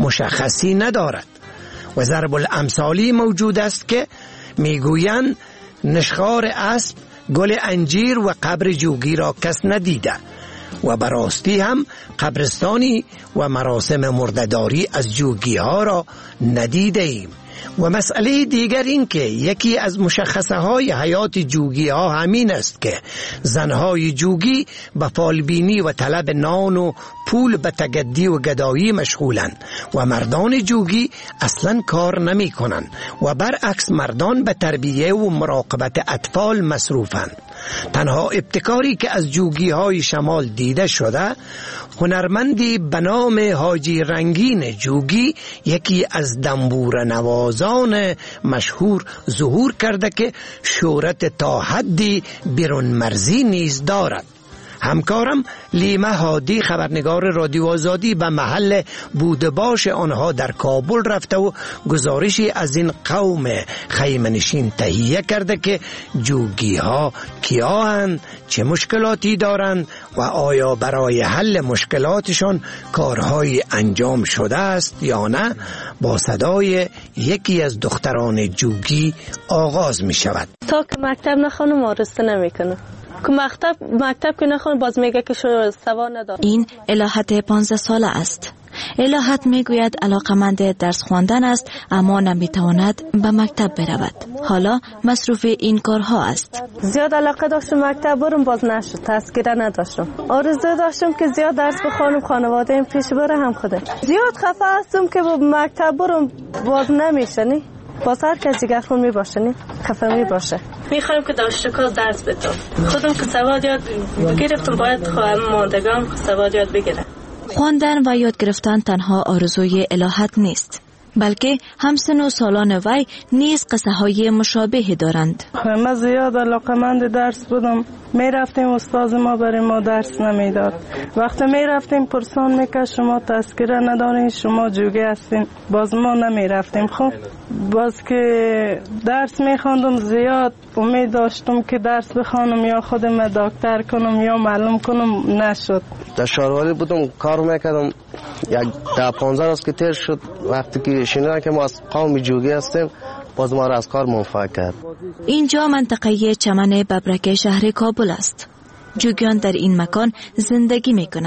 مشخصی ندارد و ضرب الامثالی موجود است که میگویند نشخوار اسب، گل انجیر و قبر جوگی را کس ندیده و براستی هم قبرستانی و مراسم مرده‌داری از جوگی ها را ندیده ایم. و مسئله دیگر این که یکی از مشخصه های حیات جوگی ها همین است که زنهای جوگی به فالبینی و طلب نان و پول به تگدی و گدایی مشغولند و مردان جوگی اصلا کار نمی کنند و برعکس مردان به تربیه و مراقبت اطفال مصروفند. تنها ابتکاری که از جوگی های شمال دیده شده، هنرمندی به نام حاجی رنگین جوگی، یکی از دنبور نوازان مشهور، ظهور کرده که شهرت تا حدی بیرون مرزی نیز دارد. همکارم لیمه هادی، خبرنگار رادیو آزادی، به محل بودباش آنها در کابل رفته و گزارشی از این قوم خیمه‌نشین تهیه کرده که جوگی ها کیا هستند، چه مشکلاتی دارند و آیا برای حل مشکلاتشان کارهای انجام شده است یا نه. با صدای یکی از دختران جوگی آغاز می شود. تا که مکتب نخوانم آرسته نمی کنم. که مکتب که نخوان باز میگه که سواد نداره. این الهت 15 ساله است. الهت میگوید علاقمند درس خواندن است اما نمیتواند به مکتب برود. حالا مصروف این کارها است. زیاد علاقه داشتم مکتب برم، باز نشد، تذکره نداشتم. آرزو داشتم که زیاد درس بخوانم، خانواده این پیش بره هم خوده. زیاد خفه هستم که مکتب برم، باز نمیشه نی. باز هر کسی گفتون میباشه نی، خفه میباشه. میخوایم که داشتکاز درس بدم. خودم که سواد یاد بگیرفتم، باید خواهم ماندگان سواد یاد بگیرم. خواندن و یاد گرفتن تنها آرزوی الهت نیست، بلکه همسن و سالان وی نیز قصه های مشابهی دارند. من زیاد علاقمند درس بودم. می رفتیم استاد ما برای ما درس نمیداد. وقتی می رفتیم پرسان میکرد شما تذکره ندارین، شما جوگی هستین، باز ما نمی رفتیم. خب باز که درس می خواندم زیاد امید داشتم که درس بخوانم یا خودم دکتر کنم یا معلم کنم، نشد. در شهروالی بودم کار میکردم، یک 15 روز که تیر شد، وقتی که شنیدم که ما از قوم جوگی هستیم، باز ما را از کار منفعل کرد. اینجا منطقه چمن ببرک شهر کابل است. جوگیان در این مکان زندگی می کنند.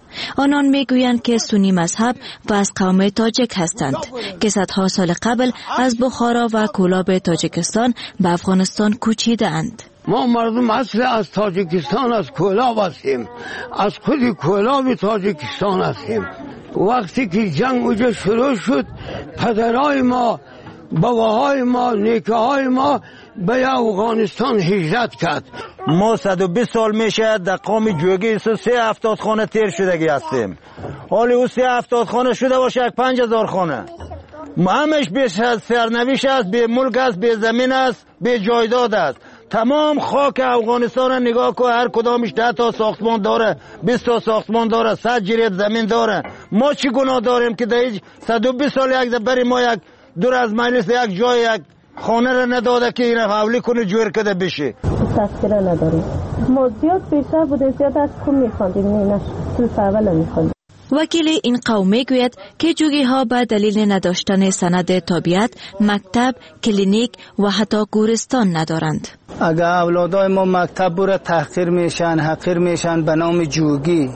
آنان میگویند که سنی مذهب و از قوم تاجک هستند که صدها سال قبل از بخارا و کولاب تاجکستان به افغانستان کوچیده اند. ما مردم اصل از تاجیکستان از کولاب هستیم، از خود کولاب تاجیکستان هستیم. وقتی که جنگ اونجا شروع شد پدرای ما، باباهای ما، نیکه‌های ما به افغانستان هجرت کرد. ما 120 سال میشه در قوم جوگی 370 خانه تیر شدگی هستیم. حالی او 370 خانه شده باشه 5000 خانه. همش بیش از سرنوشت است، به ملک است، به زمین است، به جایداد است. تمام خاک افغانستان را نگاه کو، هر کدامش 10 تا ساختمان داره، 20 تا ساختمان داره، 100 جریب زمین داره. ما چی گناه داریم که در 120 سال یک بری ما یک دور از مجلس یک جای یک خانه را نداده که این حولی کنه جور کده بشه. تذکره نداریم. ما زیاد بیشتر بوده، زیاد از کم میخواندیم، نه صرف اول میخواندیم. وکیل این قوم میگوید که جوگی ها به دلیل نداشتن سند تابعیت مکتب، کلینیک و حتی گورستان ندارند. اگر اولادای ما مکتب برای تحقیر میشن، حقیر میشن به نام جوگی،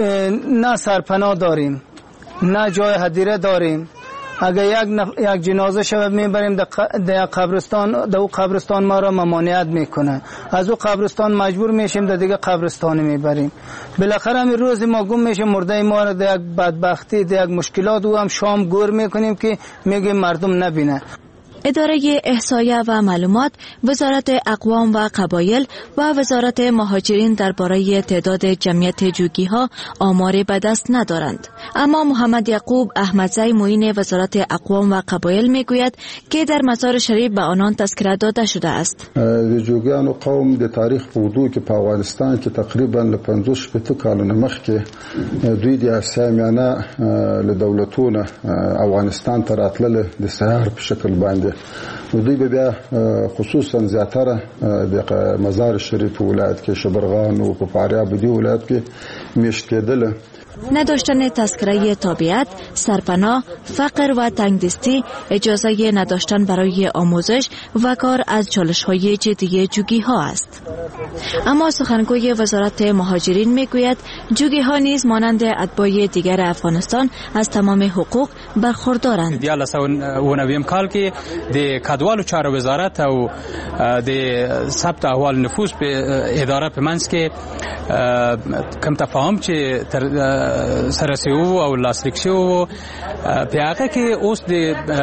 نه سرپناه داریم، نه جای هدیره داریم. اگر یک جنازه شود میبریم در قبرستان، در او قبرستان ما را ممانعت میکنه، از او قبرستان مجبور میشیم در دیگه قبرستان میبریم. بالاخره همین روز ما گم میشه، مرده ما را در یک بدبختی، در یک مشکلات او هم شام گور میکنیم که میگیم مردم نبینه. اداره احصایه و معلومات، وزارت اقوام و قبایل و وزارت مهاجرین درباره تعداد جمعیت جوگی ها آماری به دست ندارند. اما محمد یعقوب احمدزی معین وزارت اقوام و قبایل میگوید که در مزار شریف به آنان تذکره داده شده است. جوگیان و قوم د تاریخ بودو که په افغانستان کې تقریبا 50 کالونه مخکې دوی د اسامیانه له دولتونو افغانستان ته راتلل د سهار په شکل باندې دوی به بیا خصوصا زیاتره د مزار شریف ولایت کې شبرغان او په فاریاب دی ولایت کې میشت کېدل. نداشتن تذکره تابعیت، سرپناه، فقر و تنگدستی، اجازه نداشتن برای آموزش و کار از چالش‌های جدی جوگی ها است. اما سخنگوی وزارت مهاجرین میگوید جوگی ها نیز مانند اتباع دیگر افغانستان از تمام حقوق برخوردارند. دیال سونویم کال کې د کډوالو چارو وزارت او د ثبت احوال نفوس په اداره په منځ کې کم تفاهم چې سرسیو او لاسلیکسیو په هغه کې اوس د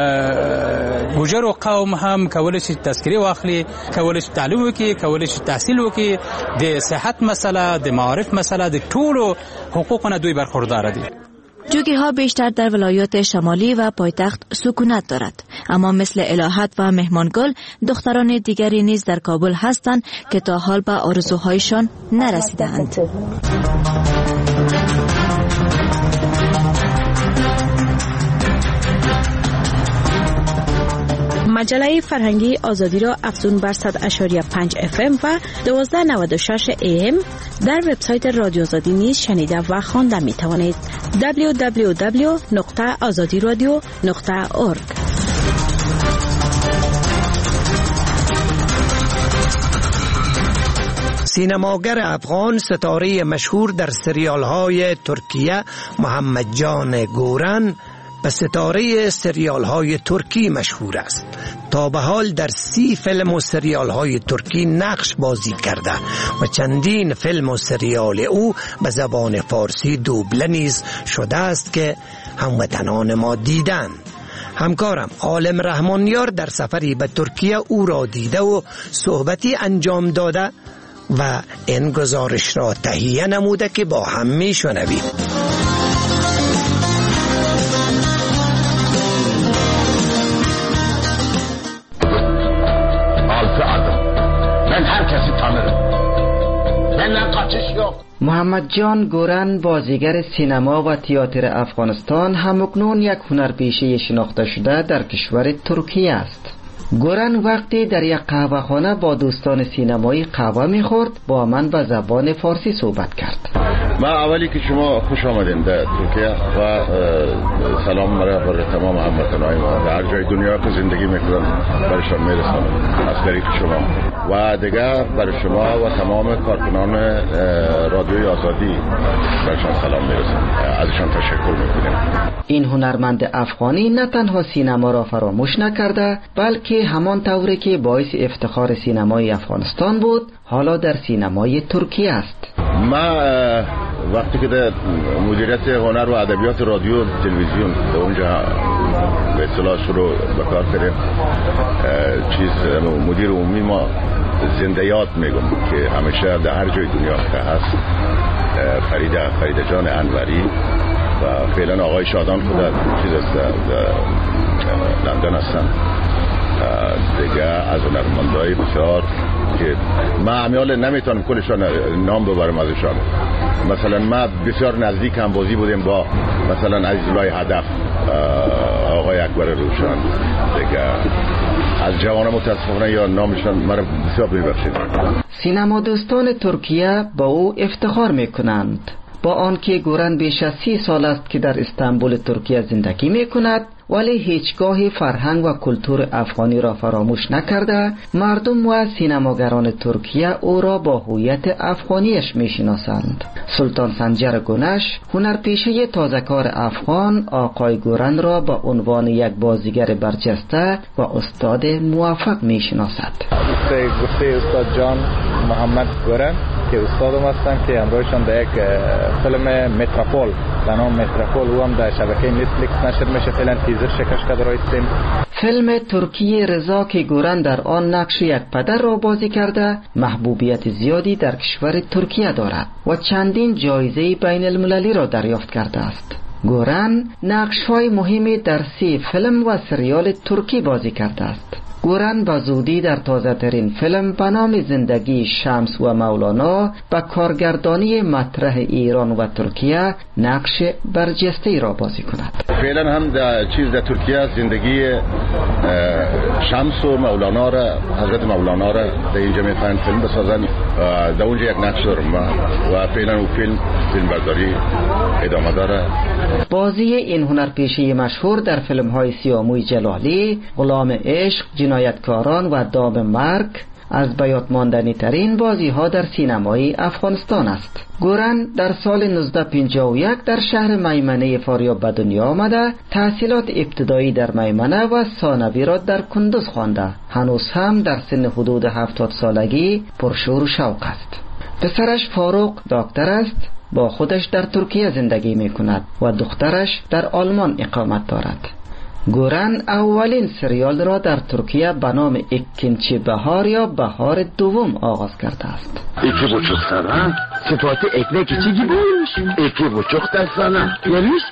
ګوجرو قوم هم کولای شي تذکره واخلي، کولای شي تعلیم وکړي، کولای شي تحصیل وکړي، د صحت مسله، د معارف مسله، د ټولو حقوقونه دوی برخوردار دي. جوگی ها بیشتر در ولایات شمالی و پایتخت سکونت دارد، اما مثل الهت و مهمانگل دختران دیگری نیز در کابل هستند که تا حال به آرزوهایشان نرسیدند. مجله فرهنگی آزادی را افزون بر 100.5 FM و 1296 AM در وبسایت رادیو آزادی نیز شنیده و خوانده می توانید. www.azadiradio.org. سینماگر افغان، ستاره مشهور در سریال های ترکیه محمد جان گورن به ستاره سریال های ترکی مشهور است. تا به حال در 30 فیلم و سریال های ترکی نقش بازی کرده و چندین فیلم و سریال او به زبان فارسی دوبله نیز شده است که هموطنان ما دیدند. همکارم عالم رحمانیار در سفری به ترکیه او را دیده و صحبتی انجام داده و این گزارش را تهیه نموده که با هم میشنویم. محمد جان گورن، بازیگر سینما و تئاتر افغانستان، همکنون یک هنرپیشه شناخته شده در کشور ترکیه است. گورن وقتی در یک قهوه خانه با دوستان سینمایی قهوه میخورد با من به زبان فارسی صحبت کرد. ما اولی که شما خوش آمدین در ترکیه و سلام مرا برای تمام هموطنان ما در هر جای دنیا که زندگی میکنن برایشان میرسانم از طریق شما و دیگر برای شما و تمام کارکنان رادیوی آزادی برایشان سلام میرسانم، ازشان تشکر میکنیم. این هنرمند افغانی نه تنها سینما را فراموش نکرده بلکه همان طوری که باعث افتخار سینمای افغانستان بود حالا در سینمای ترکیه است. ما وقتی که در مدیریت هنر و ادبیات رادیو تلویزیون در اونجا به اصطلاح شروع بکار کردیم، مدیر عمومی ما زنده یاد میگم که همیشه در هر جای دنیا که هست فریده جان انوری و فعلا آقای شادان خود در لندن هستن دیگه از هنرمندای بسیار که ما امیال نمیتونم کلشان نام ببرم ازشان. مثلا ما بسیار نزدیک هم بازی بودیم با مثلا عزیزالله هدف، آقای اکبر روشن دیگه. از جوان متاسفانه یا نامشان مرا بسیار میبخشید. سینما دوستان ترکیه با او افتخار میکنند. با آنکه گورن بیش از 30 سال است که در استانبول ترکیه زندگی میکند ولی هیچگاه فرهنگ و کلتور افغانی را فراموش نکرده، مردم و سینماگران ترکیه او را با هویت افغانیش میشناسند. سلطان سنجر گنش، هنرپیشه تازه‌کار افغان، آقای گورن را با عنوان یک بازیگر برجسته و استاد موفق میشناسد. گفته استاد جان محمد گورن که استادم هستن که امروزشان در یک فیلم متروپول به نام متروپول او هم در شبکه نتفلیکس نشر میشه، فعلا تیزر شکش کرده رایستیم. فیلم ترکی رضا که گورن در آن نقش یک پدر را بازی کرده محبوبیت زیادی در کشور ترکیه دارد و چندین جایزه بین المللی را دریافت کرده است. گورن نقش‌های مهمی در 3 فیلم و سریال ترکی بازی کرده است. گورن با زودی در تازه ترین فیلم به نام زندگی شمس و مولانا با کارگردانی مطرح ایران و ترکیه نقش برجسته را بازی کند. فعلا هم در ترکیه زندگی شمس و مولانا را، حضرت مولانا را در اینجا میخواین فیلم بسازن، در اونجا یک نقش دارم و فعلا اون فیلم برداری ادامه داره. بازی این هنرپیشه مشهور در فیلم های سیاموی جلالی، غلام عشق، جنایتکاران و دام مرگ از بیاد ماندنی ترین بازی ها در سینمای افغانستان است. گورن در سال 1951 در شهر میمنه فاریاب به دنیا آمده، تحصیلات ابتدایی در میمنه و ثانوی را در کندوز خوانده. هنوز هم در سن حدود 70 سالگی پرشور و شوق است. پسرش فاروق دکتر است، با خودش در ترکیه زندگی می کند و دخترش در آلمان اقامت دارد. گورن اولین سریال را در ترکیه به نام اکنچی بهار یا بهار دوم آغاز کرده است. 2,5 sana, sıfatı ekmek içi gibi olmuş. 2,5 da sana. Yemiş?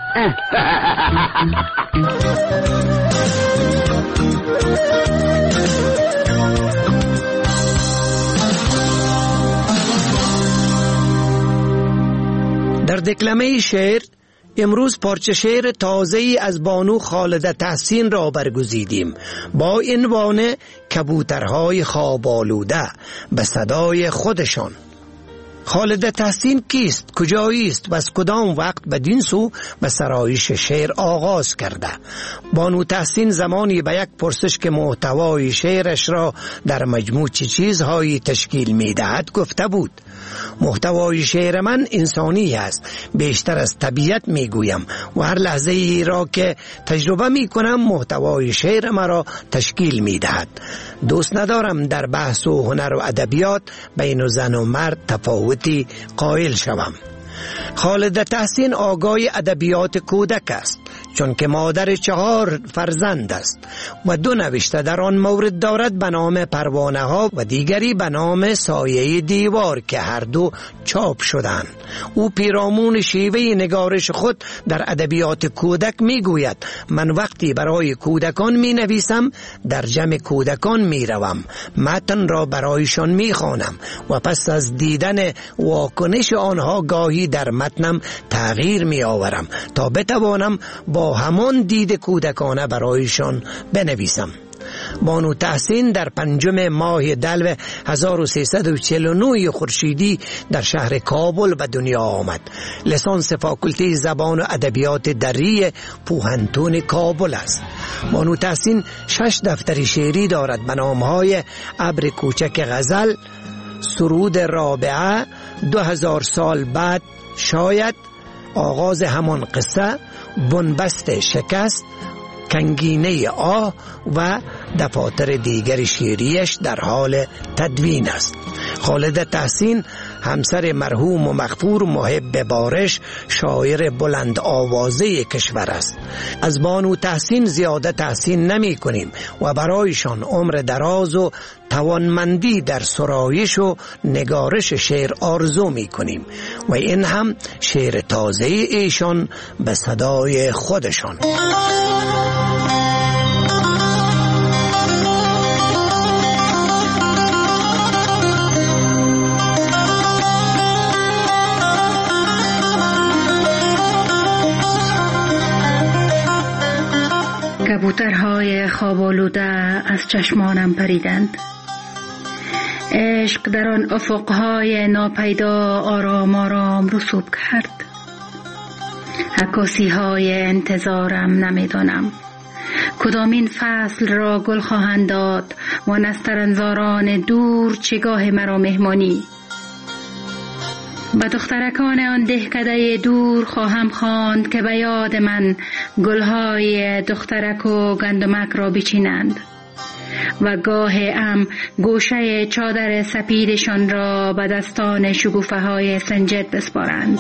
در دکلمه شعر امروز پارچه شعر تازه‌ای از بانو خالده تحسین را برگزیدیم با عنوان کبوترهای خواب آلوده به صدای خودشان. خالده تحسین کیست، کجایی است و از کدام وقت بدین سو به سرایش شعر آغاز کرده؟ بانو تحسین زمانی به یک پرسش که محتوای شعرش را در مجموع چه چیزهایی تشکیل می‌دهد گفته بود: محتوای شعر من انسانی است، بیشتر از طبیعت میگویم و هر لحظه ای را که تجربه میکنم محتوای شعر مرا تشکیل میدهد. دوست ندارم در بحث و هنر و ادبیات بین زن و مرد تفاوتی قائل شوم. خالده تحسین آگاه ادبیات کودک است، چون که مادر 4 فرزند است و 2 نوشته در آن مورد دارد به نام پروانه ها و دیگری به نام سایه دیوار که هر دو چاپ شدند. او پیرامون شیوه نگارش خود در ادبیات کودک می گوید: من وقتی برای کودکان می نویسم در جمع کودکان می روم، متن را برایشان می خوانم و پس از دیدن واکنش آنها گاهی در متنم تغییر می آورم تا بتوانم با همان دید کودکانه برایشان بنویسم. بانو تحسین در 5 ماه دلو 1349 خورشیدی در شهر کابل به دنیا آمد. لیسانس فاکولته زبان و ادبیات دری پوهنتون کابل است. بانو تحسین 6 دفتر شعری دارد به نامهای ابر کوچک غزل، سرود رابعه، 2000 سال بعد شاید، آغاز همان قصه، بنبست شکست، کنگینه آه و دفاتر دیگر شعریش در حال تدوین است. خالد تحسین همسر مرحوم و مغفور محب بارش شاعر بلند آوازه کشور است. از بانو تحسین زیاده تحسین نمی کنیم و برایشان عمر دراز و توانمندی در سرایش و نگارش شعر آرزو می کنیم و این هم شعر تازه ایشان به صدای خودشان. کبوترهای خواب آلوده از چشمانم پریدند. عشق در آن افقهای ناپیدا آرام آرام رسوب کرد. عکاسی های انتظارم نمیدانم کدامین فصل را گل خواهند داد و نسترنزاران دور چگاه مرا مهمانی. به دخترکان آن دهکده دور خواهم خواند که به یاد من گلهای دخترک و گندمک را بچینند و گاه گوشه چادر سپیدشان را به دستان شگوفه های سنجد بسپارند.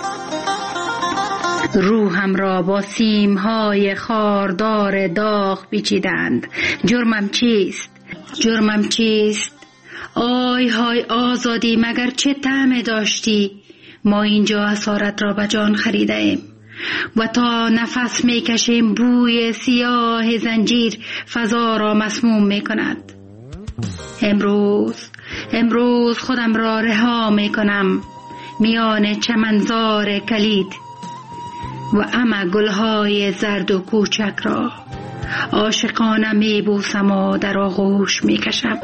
روحم را با سیمهای خاردار داغ پیچیدند. جرمم چیست؟ جرمم چیست؟ آی های آزادی مگر چه طعم داشتی؟ ما اینجا اسارت را به جان خریده ایم و تا نفس می کشیم بوی سیاه زنجیر فضا را مسموم می کند. امروز خودم را رها می کنم میان چمنزار کلید و اما گلهای زرد و کوچک را عاشقانه می بوسم و در آغوش می کشم.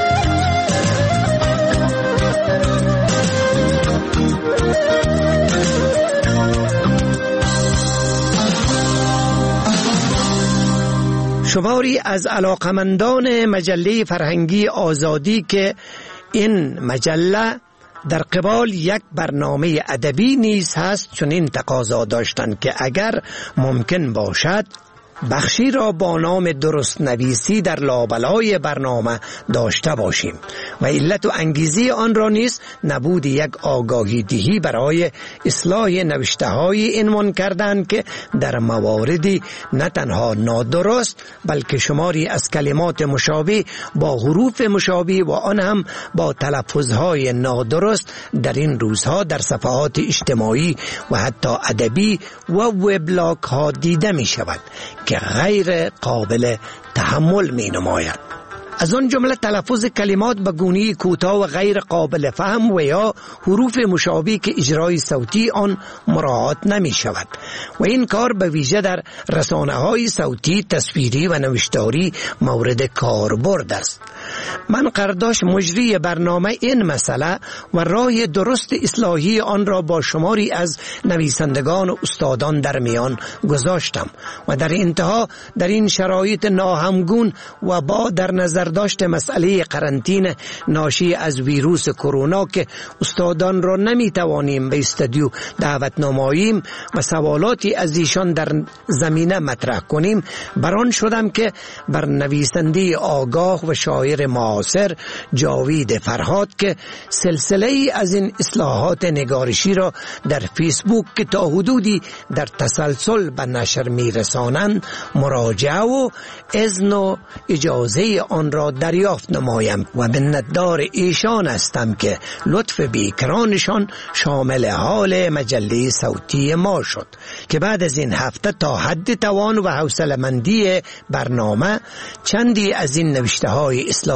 شماری از علاقمندان مجله فرهنگی آزادی که این مجله در قبال یک برنامه ادبی نیز هست چنین تقاضا داشتند که اگر ممکن باشد بخشی را با نام درست نویسی در لابلای برنامه داشته باشیم و علت و انگیزه آن را نیز نبود یک آگاهی دهی برای اصلاح نوشته های عنوان کردند که در مواردی نه تنها نادرست بلکه شماری از کلمات مشابه با حروف مشابه و آن هم با تلفظهای نادرست در این روزها در صفحات اجتماعی و حتی ادبی و وبلاگ ها دیده می شود که غیر قابل تحمل می نماید. از آن جمله تلفظ کلمات به گونه‌ای کوتاه و غیر قابل فهم و یا حروف مشابه که اجرای صوتی آن مراعات نمی شود و این کار به ویژه در رسانه‌های صوتی، تصویری و نوشتاری مورد کاربرد است. من قرداش مجری برنامه این مسئله و راه درست اصلاحی آن را با شماری از نویسندگان و استادان در میان گذاشتم و در انتها در این شرایط ناهمگون و با در نظر داشت مسئله قرنطینه ناشی از ویروس کرونا که استادان را نمیتوانیم به استودیو دعوت نماییم و سوالاتی از ایشان در زمینه مطرح کنیم، بران شدم که بر نویسنده آگاه و شاعر معاصر جاوید فرهاد که سلسله ای از این اصلاحات نگارشی را در فیسبوک که تا حدودی در تسلسل به نشر میرسانند مراجعه و اذن و اجازه آن را دریافت نمایم و منتدار ایشان هستم که لطف بیکرانشان شامل حال مجله صوتی ما شد که بعد از این هفته تا حد توان و حوصله‌مندی برنامه چندی از این نوشته های اصلاحی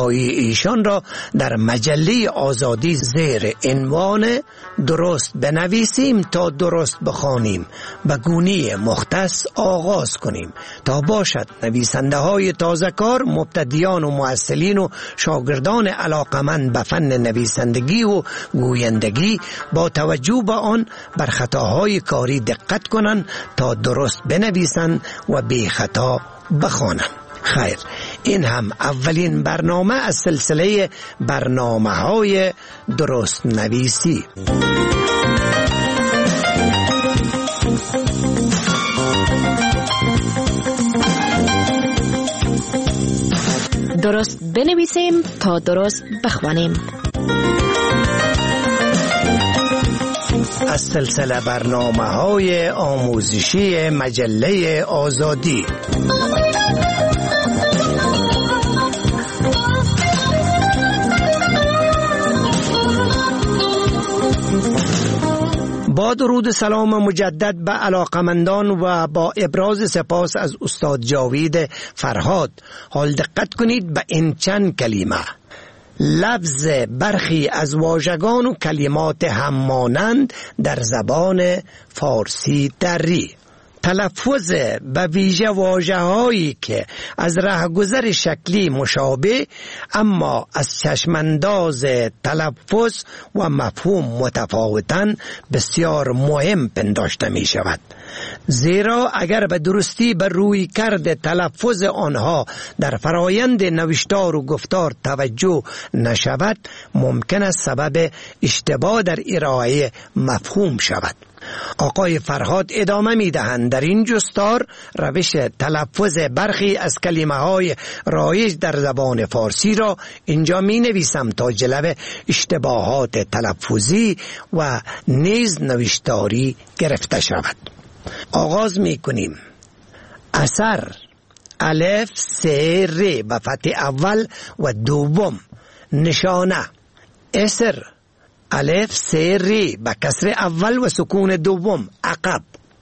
نوشته‌های ایشان را در مجله آزادی زیر عنوان درست بنویسیم تا درست بخوانیم به گونه مختص آغاز کنیم تا باشد نویسنده های تازه کار، مبتدیان و مؤثرین و شاگردان علاقمند به فن نویسندگی و گویندگی با توجه به آن بر خطاهای کاری دقت کنند تا درست بنویسند و بی خطا بخوانند. خیر، این هم اولین برنامه از سلسله برنامه‌های درست نویسی. درست بنویسیم تا درست بخوانیم. از سلسله برنامه‌های آموزشی مجله آزادی. با درود سلام مجدد به علاقمندان و با ابراز سپاس از استاد جاوید فرهاد، حال دقت کنید به این چند کلمه. لفظ برخی از واژگان و کلمات هممانند در زبان فارسی تری. تلفظ به ویژه واژه‌هایی که از رهگذر شکلی مشابه اما از چشمانداز تلفظ و مفهوم متفاوتن بسیار مهم پنداشته می شود، زیرا اگر به درستی به روی کرده تلفظ آنها در فرایند نوشتار و گفتار توجه نشود ممکن است سبب اشتباه در ارائه مفهوم شود. آقای فرهاد ادامه می دهند در این جستار روش تلفظ برخی از کلمه های رایج در زبان فارسی را اینجا می نویسم تا جلو اشتباهات تلفظی و نیز نوشتاری گرفته شود. آغاز می کنیم. اثر، الف سه ر به فتح اول و دوم. نشانه، اثر، الف سه ری به کسر اول و سکون دوم. عقب.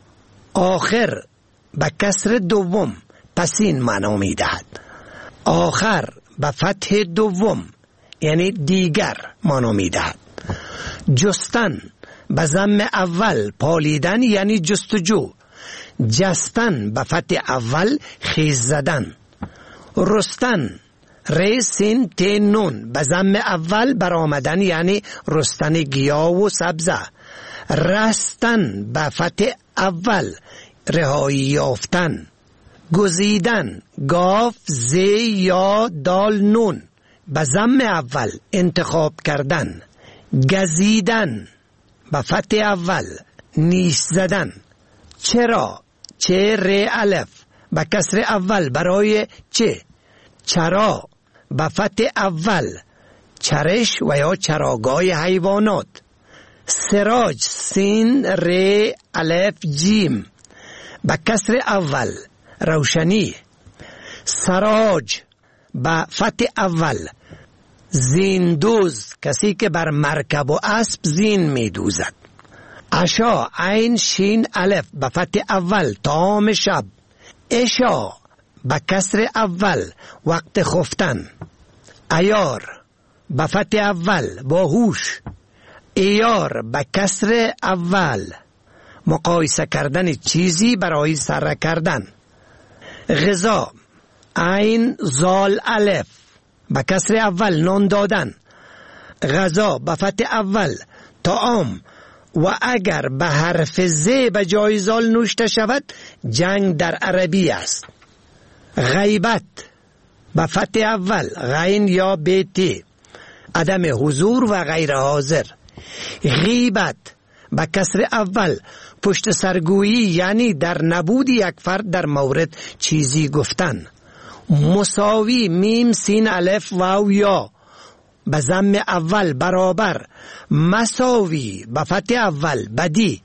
آخر به کسر دوم پسین معنا می دهد. آخر به فتح دوم یعنی دیگر معنا می دهد. جستن به ضم اول پالیدن یعنی جستجو. جستن به فتح اول خیز زدن. رستن ری سین تی نون به ضم اول برآمدن یعنی رستن گیاه و سبزه. رستن به فتح اول رهایی یافتن. گزیدن گاف زی یا دال نون به ضم اول انتخاب کردن. گزیدن به فتح اول نیش زدن. چرا چه ر الف به کسر اول برای چه. چرا به فتح اول چرش و یا چراگاه حیوانات. سراج سین ر الف جیم به کسر اول روشنی. سراج به فتح اول زیندوز کسی که بر مرکب و اسب زین می دوزد. عشا عین شین الف به فتح اول طعام شب. عشا به کسر اول وقت خفتن. عیار به فتح اول باهوش. عیار به کسر اول مقایسه کردن چیزی برای سره کردن. غذا عین زال الف به کسر اول نان دادن. غذا به فتح اول طعام و اگر به حرف ز به جای زال نوشته شود جنگ در عربی است. غیبت به فتح اول غین یا بیتی عدم حضور و غیر حاضر. غیبت به کسر اول پشت سرگویی یعنی در نبود یک فرد در مورد چیزی گفتن. مساوی میم سین الف واو یا به ضم اول برابر. مساوی به فتح اول بدی.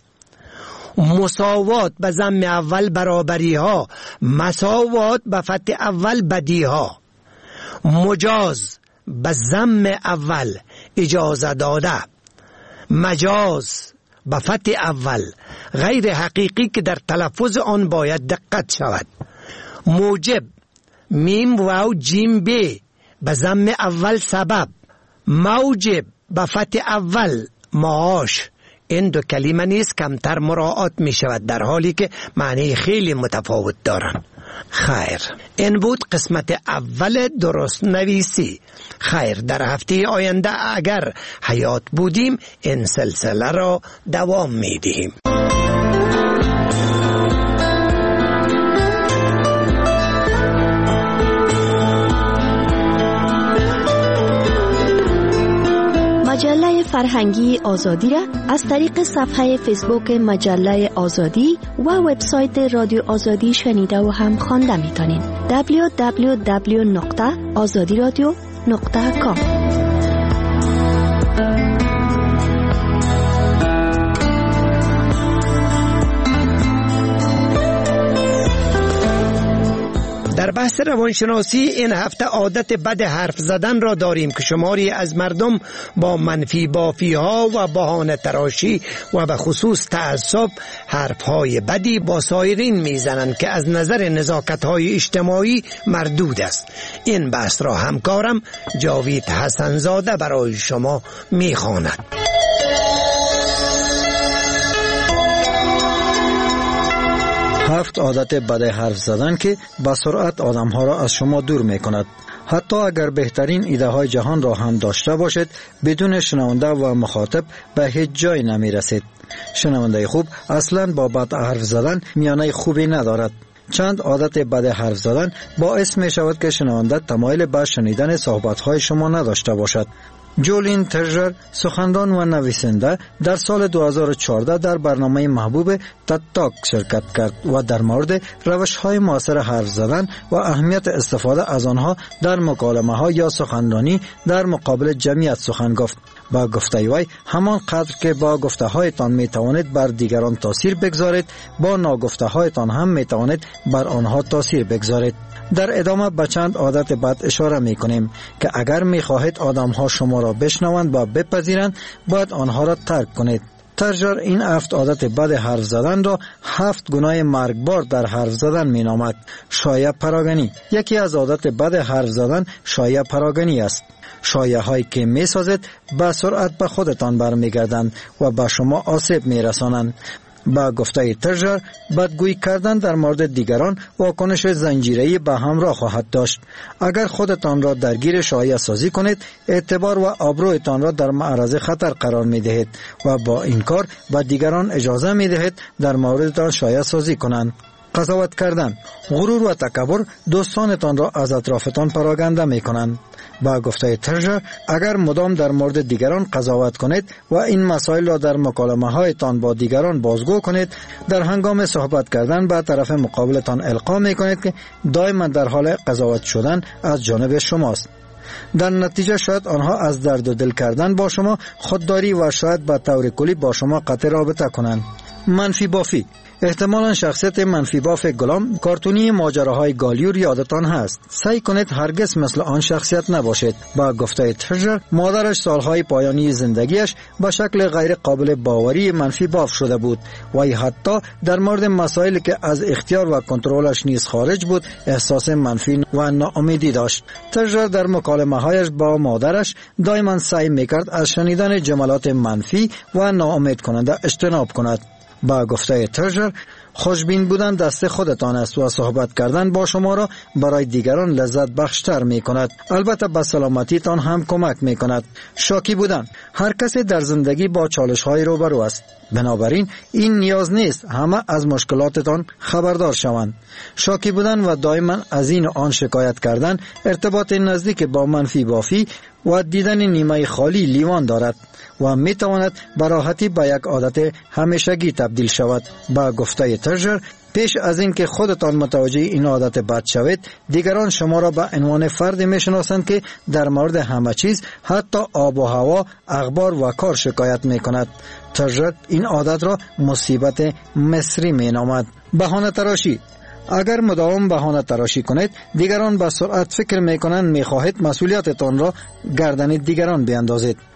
مساوات به ضم اول برابری ها. مساوات به فتح اول بدی ها. مجاز به ضم اول اجازه داده. مجاز به فتح اول غیر حقیقی که در تلفظ آن باید دقت شود. موجب میم واو جیم بی به ضم اول سبب، موجب به فتح اول معاش، این دو کلمه نیست کمتر مراعات می شود در حالی که معنی خیلی متفاوت دارند. خیر، این بود قسمت اول درست نویسی. خیر، در هفته آینده اگر حیات بودیم این سلسله را دوام می دهیم. مجله فرهنگی آزادی را از طریق صفحه فیسبوک مجله آزادی و وبسایت رادیو آزادی شنیده و هم خوانده می‌تونید. www.azadiradio.com. در بحث روانشناسی این هفته عادت بد حرف زدن را داریم که شماری از مردم با منفی بافی ها و بهانه تراشی و به خصوص تعصب حرف های بدی با سایرین میزنند که از نظر نزاکت های اجتماعی مردود است. این بحث را همکارم جاوید حسنزاده برای شما میخواند. 7 عادت بد حرف زدن که به سرعت آدمها را از شما دور می کند. حتی اگر بهترین ایده های جهان را هم داشته باشد، بدون شنونده و مخاطب به هیچ جای نمی رسید. شنونده خوب اصلا با بد حرف زدن میانه خوبی ندارد. چند عادت بد حرف زدن باعث می شود که شنونده تمایل به شنیدن صحبت های شما نداشته باشد. جولین ترژر، سخنران و نویسنده، در سال 2014 در برنامه محبوب تد تاک شرکت کرد و در مورد روش‌های معاصر حرف زدن و اهمیت استفاده از آنها در مکالمه‌ها یا سخنرانی در مقابل جمعیت سخن گفت. با گفته وی همان قدر که با گفته هایتان می توانید بر دیگران تاثیر بگذارید، با ناگفته هایتان هم می توانید بر آنها تاثیر بگذارید. در ادامه به چند عادت بد اشاره می کنیم که اگر می خواهید آدم ها شما را بشنوند و بپذیرند، باید آنها را ترک کنید. ترژر این 7 عادت بد حرف زدن را 7 گناه مرگبار در حرف زدن می نامد. شایعه پراگنی. یکی از عادت بد حرف زدن شایعه پراگنی است. شایعه هایی که می سازید به سرعت به خودتان برمیگردند و به شما آسیب می رسانند. با گفته ترژر، بدگویی کردن در مورد دیگران واکنش زنجیره‌ای به همراه خواهد داشت. اگر خودتان را درگیر شایعه سازی کنید، اعتبار و آبرویتان را در معرض خطر قرار می دهید و با این کار به دیگران اجازه می دهید در موردتان شایعه سازی کنند. قضاوت کردن. غرور و تکبر دوستانتان را از اطرافتان پراگنده می کنند. با گفته ترژر، اگر مدام در مورد دیگران قضاوت کنید و این مسائل را در مکالمه هایتان با دیگران بازگو کنید، در هنگام صحبت کردن به طرف مقابلتان القا می کنید که دائما در حال قضاوت شدن از جانب شماست. در نتیجه شاید آنها از درد و دل کردن با شما خودداری و شاید به طور کلی با شما قطع رابطه کنند. منفی بافی. احتمالاً شخصیت منفی باف گلام کارتونی ماجراهای گالیور یادتان هست. سعی کنید هرگز مثل آن شخصیت نباشید. با گفته ترژر، مادرش سالهای پایانی زندگیش به شکل غیر قابل باوری منفی باف شده بود و حتی در مورد مسائلی که از اختیار و کنترلش نیز خارج بود احساس منفی و ناامیدی داشت. ترژر در مکالمه‌هایش با مادرش دائما سعی می‌کرد از شنیدن جملات منفی و ناامید کننده اجتناب کند. با گفته ترژر، خوشبین بودن دست خودتان است و صحبت کردن با شما را برای دیگران لذت بخشتر می کند. البته به سلامتیتان هم کمک می کند. شاکی بودن. هر کسی در زندگی با چالش های روبرو است. بنابراین این نیاز نیست همه از مشکلاتتان خبردار شوند. شاکی بودن و دائما از این و آن شکایت کردن ارتباط نزدیک با منفی بافی و دیدن نیمه خالی لیوان دارد و می تواند به راحتی به یک عادت همیشگی تبدیل شود. با گفته ترژر، پیش از اینکه خودتان متوجه این عادت بد شوید، دیگران شما را به عنوان فردی می شناسند که در مورد همه چیز، حتی آب و هوا، اخبار و کار شکایت می کند. ترژر این عادت را مصیبت مصری می نامد. بهانه تراشی. اگر مداوم بهانه تراشی کنید، دیگران به سرعت فکر می کنند می خواهید مسئولیتتان را گردن دیگران بیندازید.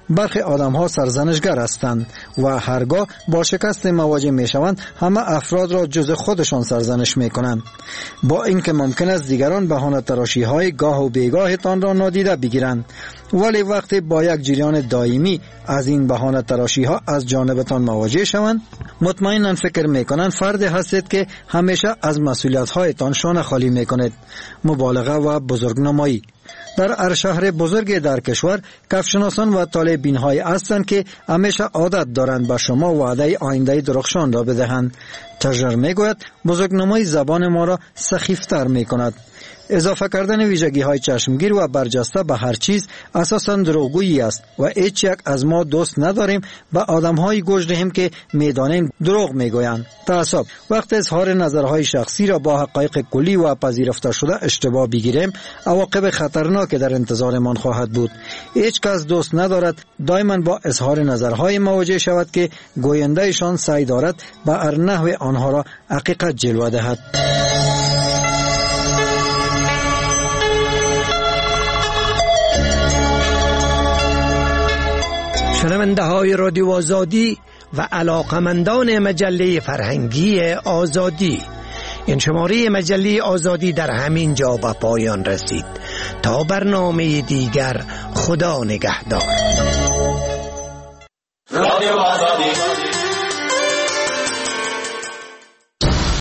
برخی آدم‌ها سرزنشگر هستند و هرگاه با شکست مواجه می‌شوند همه افراد را جز خودشان سرزنش می‌کنند. با اینکه ممکن است دیگران بهانه تراشی‌های گاه و بیگاهتان را نادیده بگیرند، ولی وقتی با یک جریان دائمی از این بهانه تراشی‌ها از جانبتان مواجه شوند، مطمئناً فکر می‌کنند فرد هستید که همیشه از مسئولیت‌هایتان شانه خالی می‌کنید. مبالغه و بزرگنمایی. در هر شهر بزرگ در کشور کفشناسان و طالبین‌های هستند که همیشه عادت دارند به شما وعده آینده درخشان را بدهند. تژر میگوید بزرگنمایی زبان ما را سخیفتر میکند. اضافه کردن ویژگی‌های چشمگیر و برجسته به هر چیز اساساً دروغگویی است و هیچ یک از ما دوست نداریم به آدم‌های گوش دهیم که می‌دانیم دروغ میگویند. تعصب. وقتی اظهار نظرهای شخصی را با حقایق کلی و پذیرفته شده اشتباه بگیریم، عواقب خطرناک در انتظارمان خواهد بود. هیچ کس دوست ندارد دائما با اظهار نظرهای مواجه شود که گوینده‌شان سعی دارد به هر نحو آنها را حقیقت جلوه دهد. شنونده های رادیو آزادی و علاقمندان مجله فرهنگی آزادی، این شماره مجله آزادی در همین جا به پایان رسید. تا برنامه دیگر، خدا نگهدار.